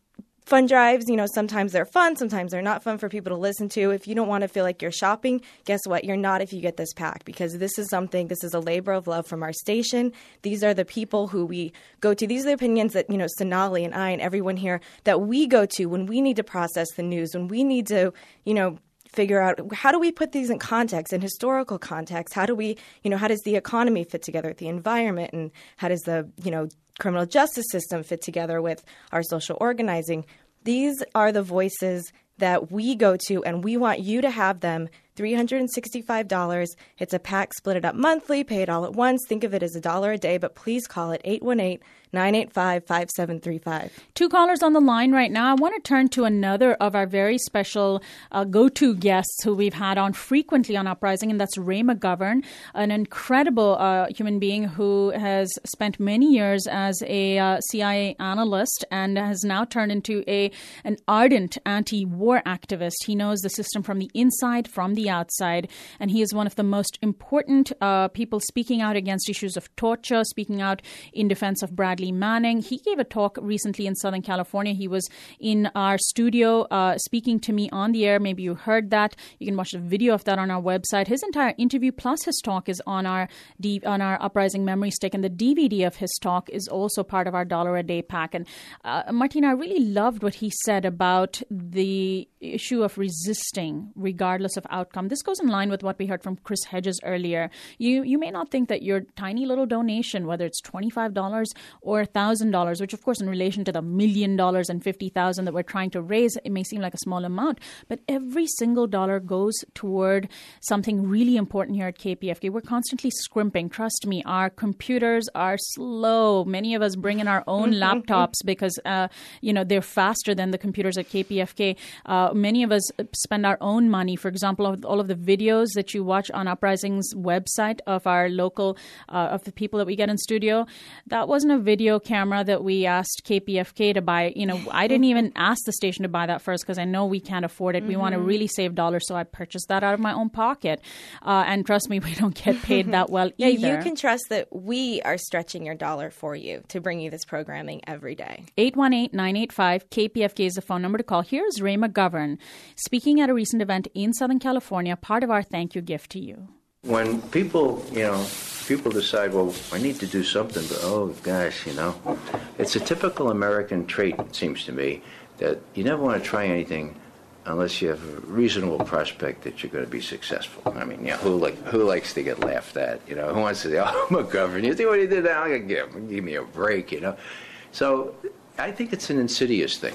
fund drives, you know, sometimes they're fun, sometimes they're not fun for people to listen to. If you don't want to feel like you're shopping, guess what? You're not if you get this pack, because this is something, this is a labor of love from our station. These are the people who we go to. These are the opinions that, you know, Sonali and I and everyone here that we go to when we need to process the news, when we need to, you know, figure out how do we put these in context, in historical context? How do we, you know, how does the economy fit together with the environment, and how does the, you know, criminal justice system fit together with our social organizing? These are the voices that we go to, and we want you to have them. three hundred sixty-five dollars. It's a pack, split it up monthly, pay it all at once. Think of it as a dollar a day, but please call it eight one eight, nine eight five, five seven three five. Two callers on the line right now. I want to turn to another of our very special uh, go-to guests who we've had on frequently on Uprising, and that's Ray McGovern, an incredible uh, human being who has spent many years as a uh, C I A analyst and has now turned into a an ardent anti-war activist. He knows the system from the inside, from the outside, and he is one of the most important uh, people speaking out against issues of torture, speaking out in defense of Bradley Manning. He gave a talk recently in Southern California. He was in our studio uh, speaking to me on the air. Maybe you heard that. You can watch the video of that on our website. His entire interview plus his talk is on our D- on our Uprising memory stick, and the D V D of his talk is also part of our dollar a day pack. And uh, Martina, I really loved what he said about the issue of resisting regardless of outcome. This goes in line with what we heard from Chris Hedges earlier. You you may not think that your tiny little donation, whether it's twenty-five dollars or one thousand dollars, which of course in relation to the million dollars and fifty thousand dollars that we're trying to raise, it may seem like a small amount, but every single dollar goes toward something really important here at K P F K. We're constantly scrimping. Trust me, our computers are slow. Many of us bring in our own laptops because, uh, you know, they're faster than the computers at K P F K. Uh, many of us spend our own money. For example, all of the videos that you watch on Uprising's website of our local, uh, of the people that we get in studio, that wasn't a video camera that we asked K P F K to buy. You know, I didn't even ask the station to buy that first because I know we can't afford it. Mm-hmm. We want to really save dollars, so I purchased that out of my own pocket. Uh, and trust me, we don't get paid that well yeah, either. You can trust that we are stretching your dollar for you to bring you this programming every day. eight one eight, nine eight five, K P F K is the phone number to call. Here's Ray McGovern speaking at a recent event in Southern California, part of our thank you gift to you. When people, you know, people decide, well, I need to do something, but oh gosh, you know, it's a typical American trait, it seems to me, that you never want to try anything unless you have a reasonable prospect that you're going to be successful. I mean, you know, who like who likes to get laughed at? You know, who wants to say, "Oh, McGovern, you think what he did? I'm going to give give me a break," you know. So, I think it's an insidious thing.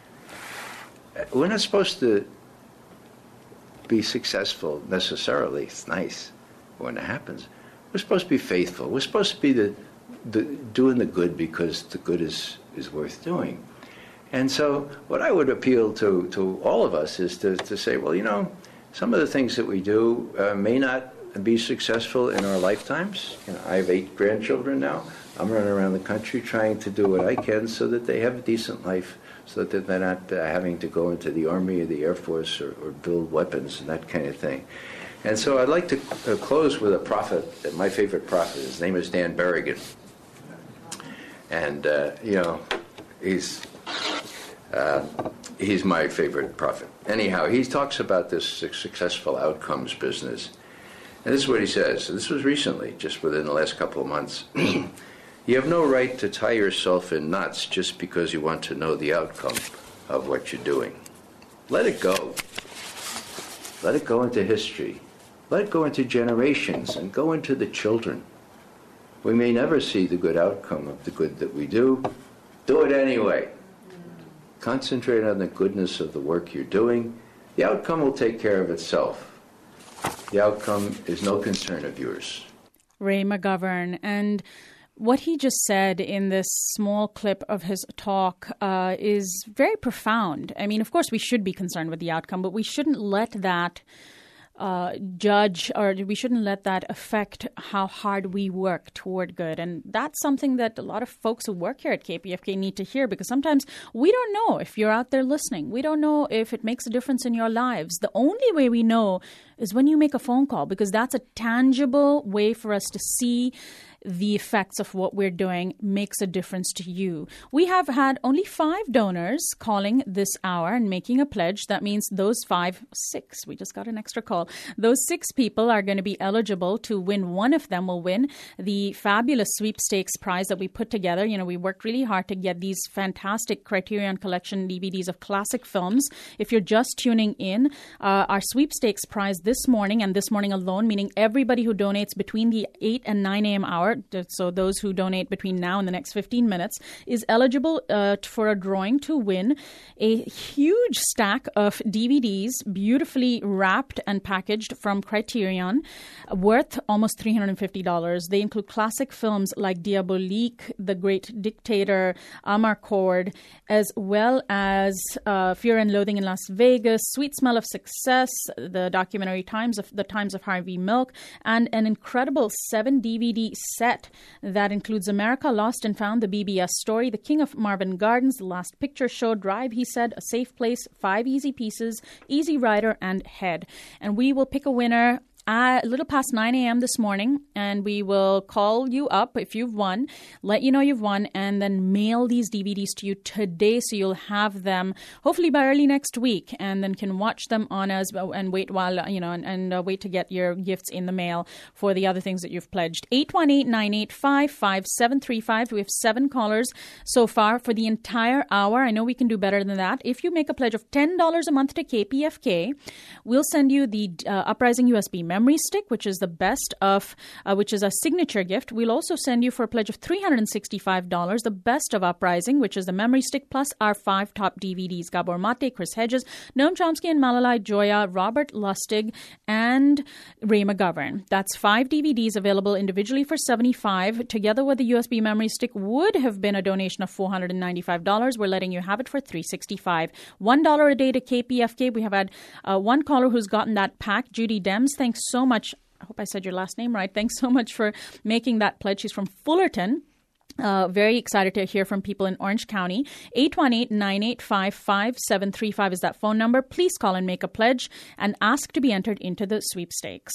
We're not supposed to be successful necessarily. It's nice when it happens. We're supposed to be faithful. We're supposed to be the, the doing the good because the good is is worth doing. And so what I would appeal to, to all of us is to, to say, well, you know, some of the things that we do uh, may not be successful in our lifetimes. You know, I have eight grandchildren now. I'm running around the country trying to do what I can so that they have a decent life, so that they're not uh, having to go into the Army or the Air Force or, or build weapons and that kind of thing. And so I'd like to uh, close with a prophet, my favorite prophet. His name is Dan Berrigan. And, uh, you know, he's... Uh, he's my favorite prophet. Anyhow, he talks about this successful outcomes business. And this is what he says. This was recently, just within the last couple of months. You have no right to tie yourself in knots just because you want to know the outcome of what you're doing. Let it go. Let it go into history. Let it go into generations and go into the children. We may never see the good outcome of the good that we do. Do it anyway. Concentrate on the goodness of the work you're doing. The outcome will take care of itself. The outcome is no concern of yours. Ray McGovern. And what he just said in this small clip of his talk uh, is very profound. I mean, of course, we should be concerned with the outcome, but we shouldn't let that Uh, judge, or we shouldn't let that affect how hard we work toward good. And that's something that a lot of folks who work here at K P F K need to hear, because sometimes we don't know if you're out there listening. We don't know if it makes a difference in your lives. The only way we know is when you make a phone call, because that's a tangible way for us to see the effects of what we're doing makes a difference to you. We have had only five donors calling this hour and making a pledge. That means those five, six, we just got an extra call. Those six people are going to be eligible to win. One of them will win the fabulous sweepstakes prize that we put together. You know, we worked really hard to get these fantastic Criterion Collection D V Ds of classic films. If you're just tuning in, uh, our sweepstakes prize this morning and this morning alone, meaning everybody who donates between the eight and nine a.m. hour, so those who donate between now and the next fifteen minutes, is eligible uh, for a drawing to win a huge stack of D V Ds, beautifully wrapped and packaged from Criterion, worth almost three hundred fifty dollars. They include classic films like Diabolique, The Great Dictator, Amarcord, as well as uh, Fear and Loathing in Las Vegas, Sweet Smell of Success, the documentary Times of the Times of Harvey Milk, and an incredible seven D V D set that includes America Lost and Found, the B B S Story, The King of Marvin Gardens, The Last Picture Show, Drive, He Said, A Safe Place, Five Easy Pieces, Easy Rider, and Head. And we will pick a winner a little past nine a.m. this morning, and we will call you up if you've won, let you know you've won, and then mail these D V Ds to you today so you'll have them hopefully by early next week, and then can watch them on us and wait while, you know, and, and uh, wait to get your gifts in the mail for the other things that you've pledged. eight one eight, nine eight five, five seven three five. We have seven callers so far for the entire hour. I know we can do better than that. If you make a pledge of ten dollars a month to K P F K, we'll send you the uh, Uprising U S B memory stick, which is the best of, uh, which is a signature gift. We'll also send you for a pledge of three hundred sixty-five dollars, the best of Uprising, which is the memory stick, plus our five top D V Ds: Gabor Mate, Chris Hedges, Noam Chomsky and Malalai Joya, Robert Lustig, and Ray McGovern. That's five D V Ds available individually for seventy-five dollars. Together with the U S B memory stick would have been a donation of four hundred ninety-five dollars. We're letting you have it for three hundred sixty-five dollars. one dollar a day to K P F K. We have had uh, one caller who's gotten that pack, Judy Dems. Thanks so much. I hope I said your last name right. Thanks so much for making that pledge. She's from Fullerton. Uh, very excited to hear from people in Orange County. eight one eight, nine eight five, five seven three five is that phone number. Please call and make a pledge and ask to be entered into the sweepstakes.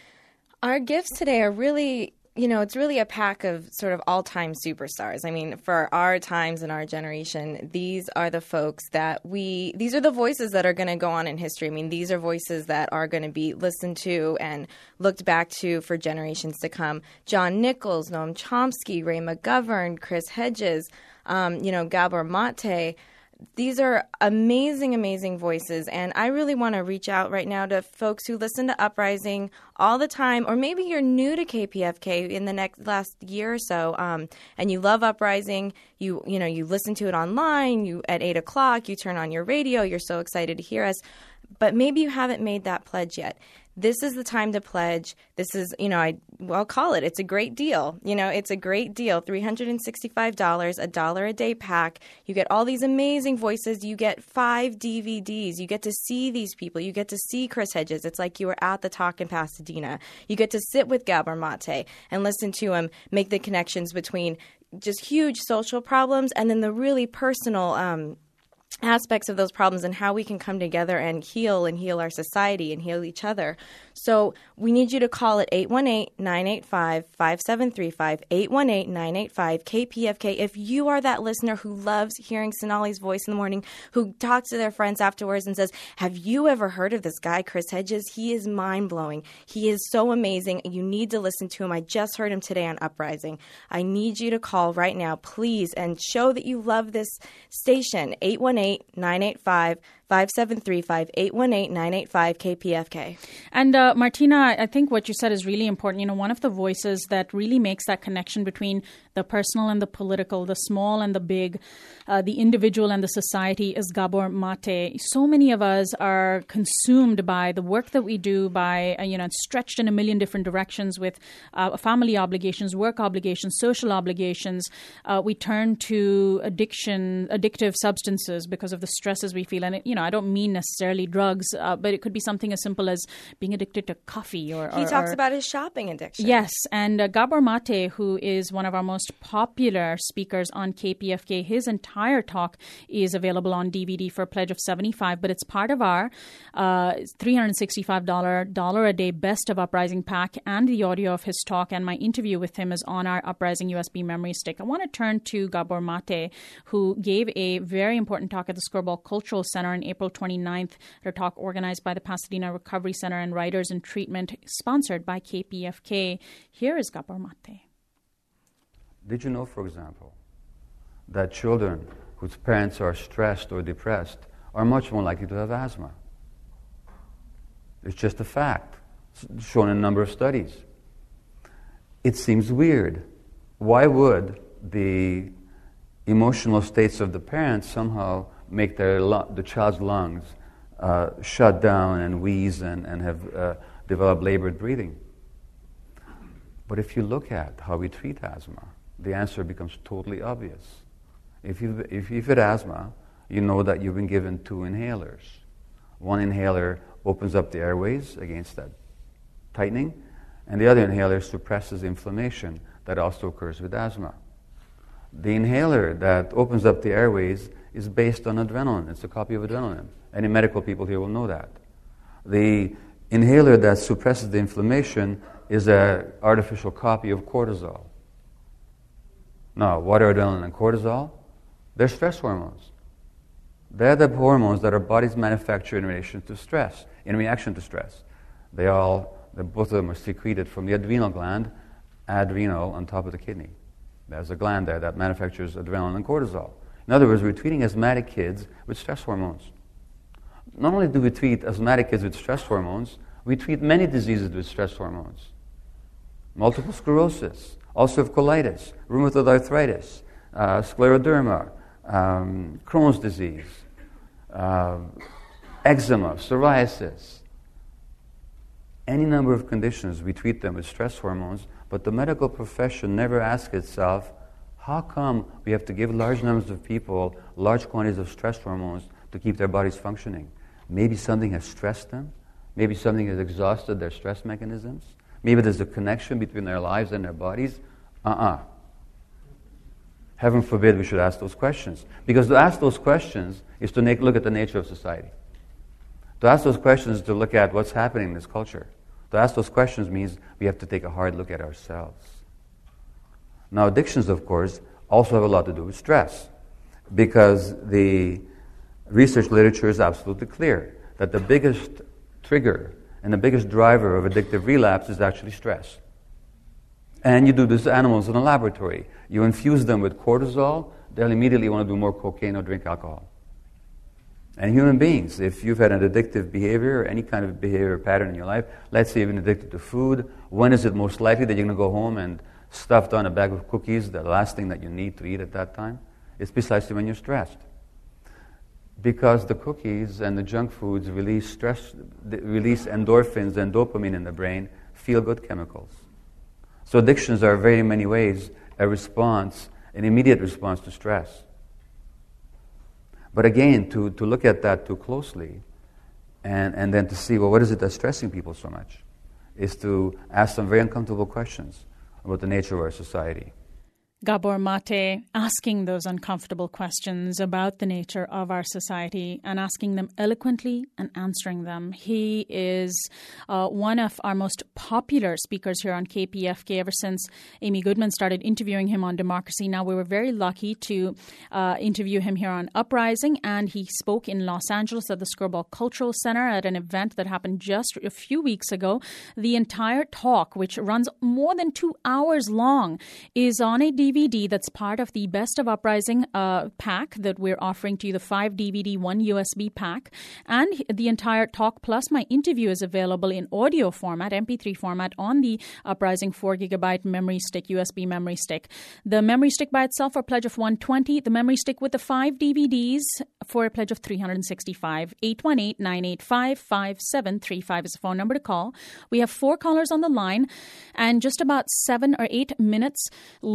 Our gifts today are really, you know, it's really a pack of sort of all-time superstars. I mean, for our times and our generation, these are the folks that we, these are the voices that are going to go on in history. I mean, these are voices that are going to be listened to and looked back to for generations to come. John Nichols, Noam Chomsky, Ray McGovern, Chris Hedges, um, you know, Gabor Mate. These are amazing, amazing voices, and I really want to reach out right now to folks who listen to Uprising all the time, or maybe you're new to K P F K in the next last year or so, um, and you love Uprising. You you know you listen to it online. You at eight o'clock, you turn on your radio. You're so excited to hear us, but maybe you haven't made that pledge yet. This is the time to pledge. This is, you know, I, well, I'll call it. It's a great deal. You know, it's a great deal. three hundred sixty-five dollars, a dollar a day pack. You get all these amazing voices. You get five D V Ds. You get to see these people. You get to see Chris Hedges. It's like you were at the talk in Pasadena. You get to sit with Gabor Mate and listen to him make the connections between just huge social problems and then the really personal um aspects of those problems and how we can come together and heal and heal our society and heal each other. So we need you to call at eight one eight, nine eight five, five seven three five, eight one eight, nine eight five, K P F K. If you are that listener who loves hearing Sonali's voice in the morning, who talks to their friends afterwards and says, have you ever heard of this guy, Chris Hedges? He is mind-blowing. He is so amazing. You need to listen to him. I just heard him today on Uprising. I need you to call right now, please, and show that you love this station. eight one eight, nine eight five, five seven three five, eight one eight, nine eight five, K P F K. And uh, Martina, I think what you said is really important. You know, one of the voices that really makes that connection between the personal and the political, the small and the big, uh, the individual and the society is Gabor Mate. So many of us are consumed by the work that we do, by, uh, you know, stretched in a million different directions with uh, family obligations, work obligations, social obligations. Uh, we turn to addiction, addictive substances because of the stresses we feel. And, it, you you know, I don't mean necessarily drugs, uh, but it could be something as simple as being addicted to coffee. Or, He or, talks or, about his shopping addiction. Yes, and uh, Gabor Mate, who is one of our most popular speakers on K P F K, his entire talk is available on D V D for a pledge of seventy-five dollars, but it's part of our uh, three hundred sixty-five dollars dollar a day Best of Uprising pack, and the audio of his talk and my interview with him is on our Uprising U S B memory stick. I want to turn to Gabor Mate, who gave a very important talk at the Skirball Cultural Center on April twenty-ninth, a talk organized by the Pasadena Recovery Center and Writers in Treatment, sponsored by K P F K. Here is Gabor Mate. Did you know, for example, that children whose parents are stressed or depressed are much more likely to have asthma? It's just a fact, it's shown in a number of studies. It seems weird. Why would the emotional states of the parents somehow make their the child's lungs uh, shut down and wheeze and, and have uh, developed labored breathing? But if you look at how we treat asthma, the answer becomes totally obvious. If you if you've had asthma, you know that you've been given two inhalers. One inhaler opens up the airways against that tightening, and the other inhaler suppresses inflammation that also occurs with asthma. The inhaler that opens up the airways is based on adrenaline. It's a copy of adrenaline. Any medical people here will know that. The inhaler that suppresses the inflammation is an artificial copy of cortisol. Now, what are adrenaline and cortisol? They're stress hormones. They're the hormones that our bodies manufacture in relation to stress, in reaction to stress. They all, both of them are secreted from the adrenal gland, adrenal on top of the kidney. There's a gland there that manufactures adrenaline and cortisol. In other words, we're treating asthmatic kids with stress hormones. Not only do we treat asthmatic kids with stress hormones, we treat many diseases with stress hormones. Multiple sclerosis, ulcerative colitis, rheumatoid arthritis, uh, scleroderma, um, Crohn's disease, uh, eczema, psoriasis. Any number of conditions, we treat them with stress hormones, but the medical profession never asks itself, how come we have to give large numbers of people large quantities of stress hormones to keep their bodies functioning? Maybe something has stressed them. Maybe something has exhausted their stress mechanisms. Maybe there's a connection between their lives and their bodies. Uh-uh. Heaven forbid we should ask those questions. Because to ask those questions is to make, look at the nature of society. To ask those questions is to look at what's happening in this culture. To ask those questions means we have to take a hard look at ourselves. Now, addictions, of course, also have a lot to do with stress, because the research literature is absolutely clear that the biggest trigger and the biggest driver of addictive relapse is actually stress. And you do this to animals in a laboratory. You infuse them with cortisol, they'll immediately want to do more cocaine or drink alcohol. And human beings, if you've had an addictive behavior or any kind of behavior pattern in your life, let's say you've been addicted to food, when is it most likely that you're going to go home and stuff down a bag of cookies, the last thing that you need to eat at that time? It's precisely when you're stressed. Because the cookies and the junk foods release stress, release endorphins and dopamine in the brain, feel-good chemicals. So addictions are in very many ways a response, an immediate response to stress. But again, to, to look at that too closely and, and then to see, well, what is it that's stressing people so much, is to ask some very uncomfortable questions about the nature of our society. Gabor Mate asking those uncomfortable questions about the nature of our society and asking them eloquently and answering them. He is uh, one of our most popular speakers here on K P F K ever since Amy Goodman started interviewing him on Democracy Now! We were very lucky to uh, interview him here on Uprising, and he spoke in Los Angeles at the Skirball Cultural Center at an event that happened just a few weeks ago. The entire talk, which runs more than two hours long, is on a D V D that's part of the Best of Uprising uh, pack that we're offering to you, the five D V D, one U S B pack. And the entire talk plus my interview is available in audio format, M P three format, on the Uprising four gigabyte memory stick, U S B memory stick. The memory stick by itself for a pledge of one hundred twenty dollars. The memory stick with the five D V Ds for a pledge of three hundred sixty-five dollars. eight one eight, nine eight five, five seven three five is the phone number to call. We have four callers on the line and just about seven or eight minutes left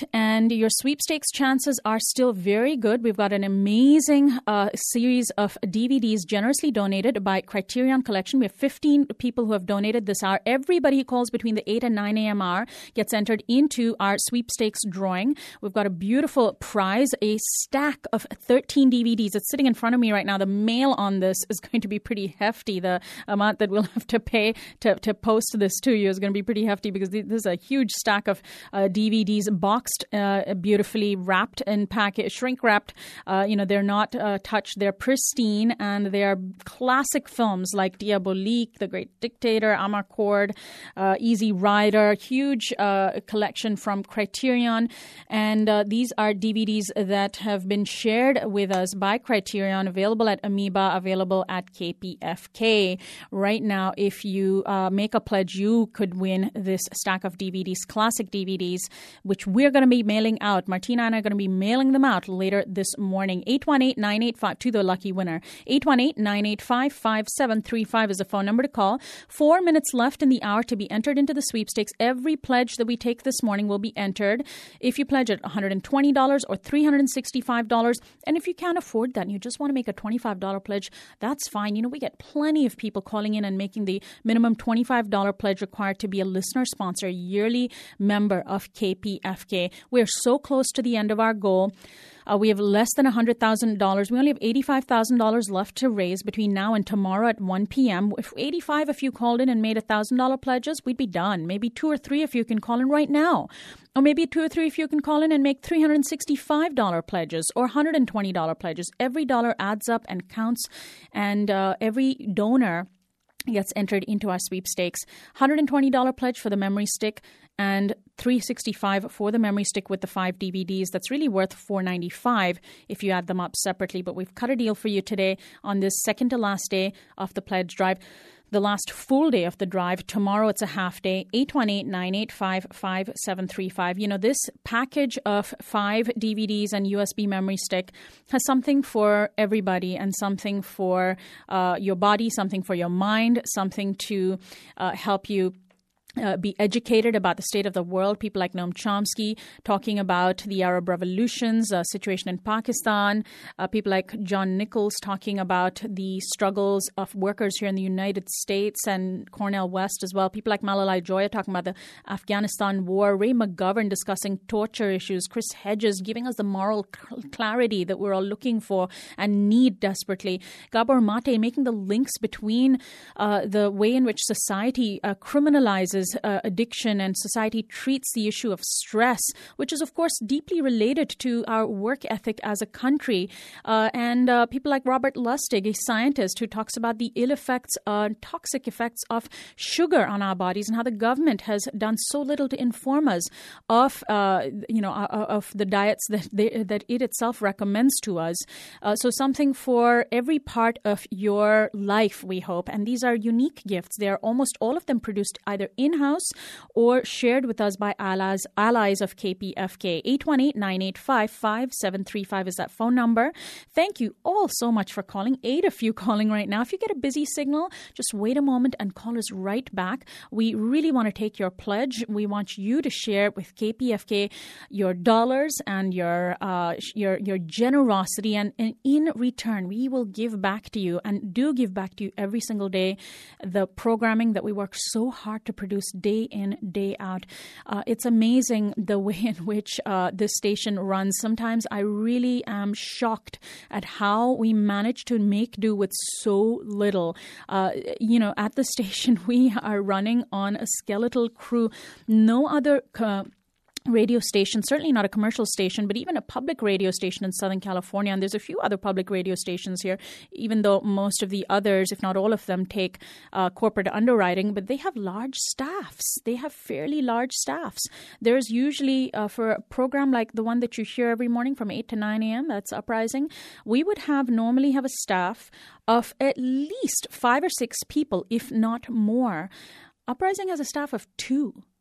and your sweepstakes chances are still very good. We've got an amazing uh, series of D V Ds generously donated by Criterion Collection. We have fifteen people who have donated this hour. Everybody who calls between the eight and nine a.m. hour gets entered into our sweepstakes drawing. We've got a beautiful prize, a stack of thirteen D V Ds. It's sitting in front of me right now. The mail on this is going to be pretty hefty. The amount that we'll have to pay to, to post this to you is going to be pretty hefty because this is a huge stack of uh, D V Ds boxed, uh, beautifully wrapped and packaged, shrink wrapped. Uh, you know, they're not uh, touched. They're pristine, and they are classic films like Diabolique, The Great Dictator, Amarcord, uh, Easy Rider, huge uh, collection from Criterion. And uh, these are D V Ds that have been shared with us by Criterion, available at Amoeba, available at K P F K. Right now, if you uh, make a pledge, you could win this stack of D V Ds, classic D V Ds, which we're going to be mailing out. Martina and I are going to be mailing them out later this morning. eight one eight, nine eight five to the lucky winner. eight one eight, nine eight five, five seven three five is the phone number to call. Four minutes left in the hour to be entered into the sweepstakes. Every pledge that we take this morning will be entered. If you pledge at one hundred twenty dollars or three hundred sixty-five dollars, and if you can't afford that and you just want to make a twenty-five dollars pledge, that's fine. You know, we get plenty of people calling in and making the minimum twenty-five dollars pledge required to be a listener sponsor, yearly member of K P F K. We're so close to the end of our goal. Uh, we have less than one hundred thousand dollars. We only have eighty-five thousand dollars left to raise between now and tomorrow at one p.m. If eighty-five of you called in and made one thousand dollars pledges, we'd be done. Maybe two or three of you can call in right now. Or maybe two or three of you can call in and make three hundred sixty-five dollars pledges or one hundred twenty dollars pledges. Every dollar adds up and counts, and uh, every donor gets entered into our sweepstakes. one hundred twenty dollars pledge for the memory stick and three hundred sixty-five dollars for the memory stick with the five D V Ds. That's really worth four hundred ninety-five dollars if you add them up separately. But we've cut a deal for you today on this second to last day of the pledge drive. The last full day of the drive. Tomorrow it's a half day. eight one eight, nine eight five, five seven three five. You know, this package of five D V Ds and U S B memory stick has something for everybody and something for uh, your body, something for your mind, something to uh, help you Uh, be educated about the state of the world. People like Noam Chomsky talking about the Arab revolutions, uh, situation in Pakistan. Uh, people like John Nichols talking about the struggles of workers here in the United States and Cornel West as well. People like Malalai Joya talking about the Afghanistan war. Ray McGovern discussing torture issues. Chris Hedges giving us the moral cl- clarity that we're all looking for and need desperately. Gabor Mate making the links between uh, the way in which society uh, criminalizes Uh, addiction and society treats the issue of stress, which is, of course, deeply related to our work ethic as a country. Uh, and uh, people like Robert Lustig, a scientist who talks about the ill effects, uh, toxic effects of sugar on our bodies and how the government has done so little to inform us of, uh, you know, uh, of the diets that they, that it itself recommends to us. Uh, so something for every part of your life, we hope. And these are unique gifts. They are almost all of them produced either in house or shared with us by allies allies of K P F K. eight one eight, nine eight five, five seven three five is that phone number. Thank you all so much for calling. Eight of you calling right now. If you get a busy signal, just wait a moment and call us right back. We really want to take your pledge. We want you to share with K P F K your dollars and your uh, your your generosity, and, and in return, we will give back to you and do give back to you every single day the programming that we work so hard to produce day in, day out. Uh, it's amazing the way in which uh, this station runs. Sometimes I really am shocked at how we manage to make do with so little. Uh, you know, at the station, we are running on a skeletal crew. No other Uh, radio station, certainly not a commercial station, but even a public radio station in Southern California. And there's a few other public radio stations here, even though most of the others, if not all of them, take uh, corporate underwriting, but they have large staffs. They have fairly large staffs. There's usually, uh, for a program like the one that you hear every morning from eight to nine a.m., that's Uprising, we would have normally have a staff of at least five or six people, if not more. Uprising has a staff of two.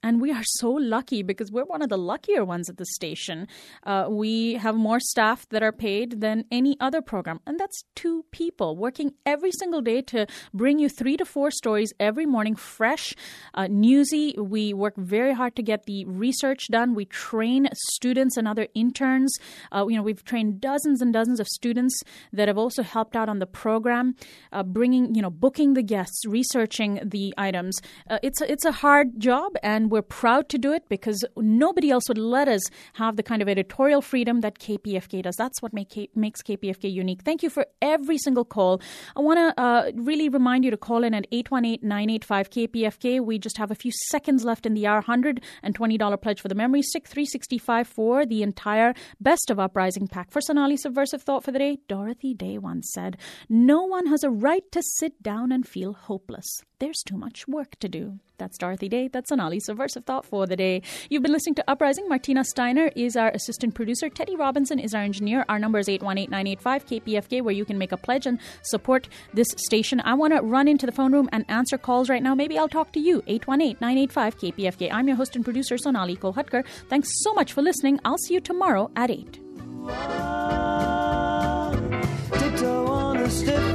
And we are so lucky because we're one of the luckier ones at the station. Uh, we have more staff that are paid than any other program. And that's two people working every single day to bring you three to four stories every morning, fresh, uh, newsy. We work very hard to get the research done. We train students and other interns. Uh, you know, we've trained dozens and dozens of students that have also helped out on the program, uh, bringing, you know, booking the guests, researching the items. Uh, it's a, it's a hard job, and we're proud to do it because nobody else would let us have the kind of editorial freedom that K P F K does. That's what make K- makes K P F K unique. Thank you for every single call. I want to uh, really remind you to call in at eight one eight, nine eight five, K P F K. We just have a few seconds left in the hour. one hundred twenty dollars pledge for the memory stick, three hundred sixty-five dollars for the entire Best of Uprising pack. For Sonali's subversive thought for the day, Dorothy Day once said, "No one has a right to sit down and feel hopeless. There's too much work to do." That's Dorothy Day. That's Sonali's subversive thought for the day. You've been listening to Uprising. Martina Steiner is our assistant producer. Teddy Robinson is our engineer. Our number is eight one eight, nine eight five, K P F K, where you can make a pledge and support this station. I want to run into the phone room and answer calls right now. Maybe I'll talk to you. eight one eight, nine eight five, K P F K. I'm your host and producer, Sonali Kolhatkar. Thanks so much for listening. I'll see you tomorrow at eight. Tiptoe on a stiff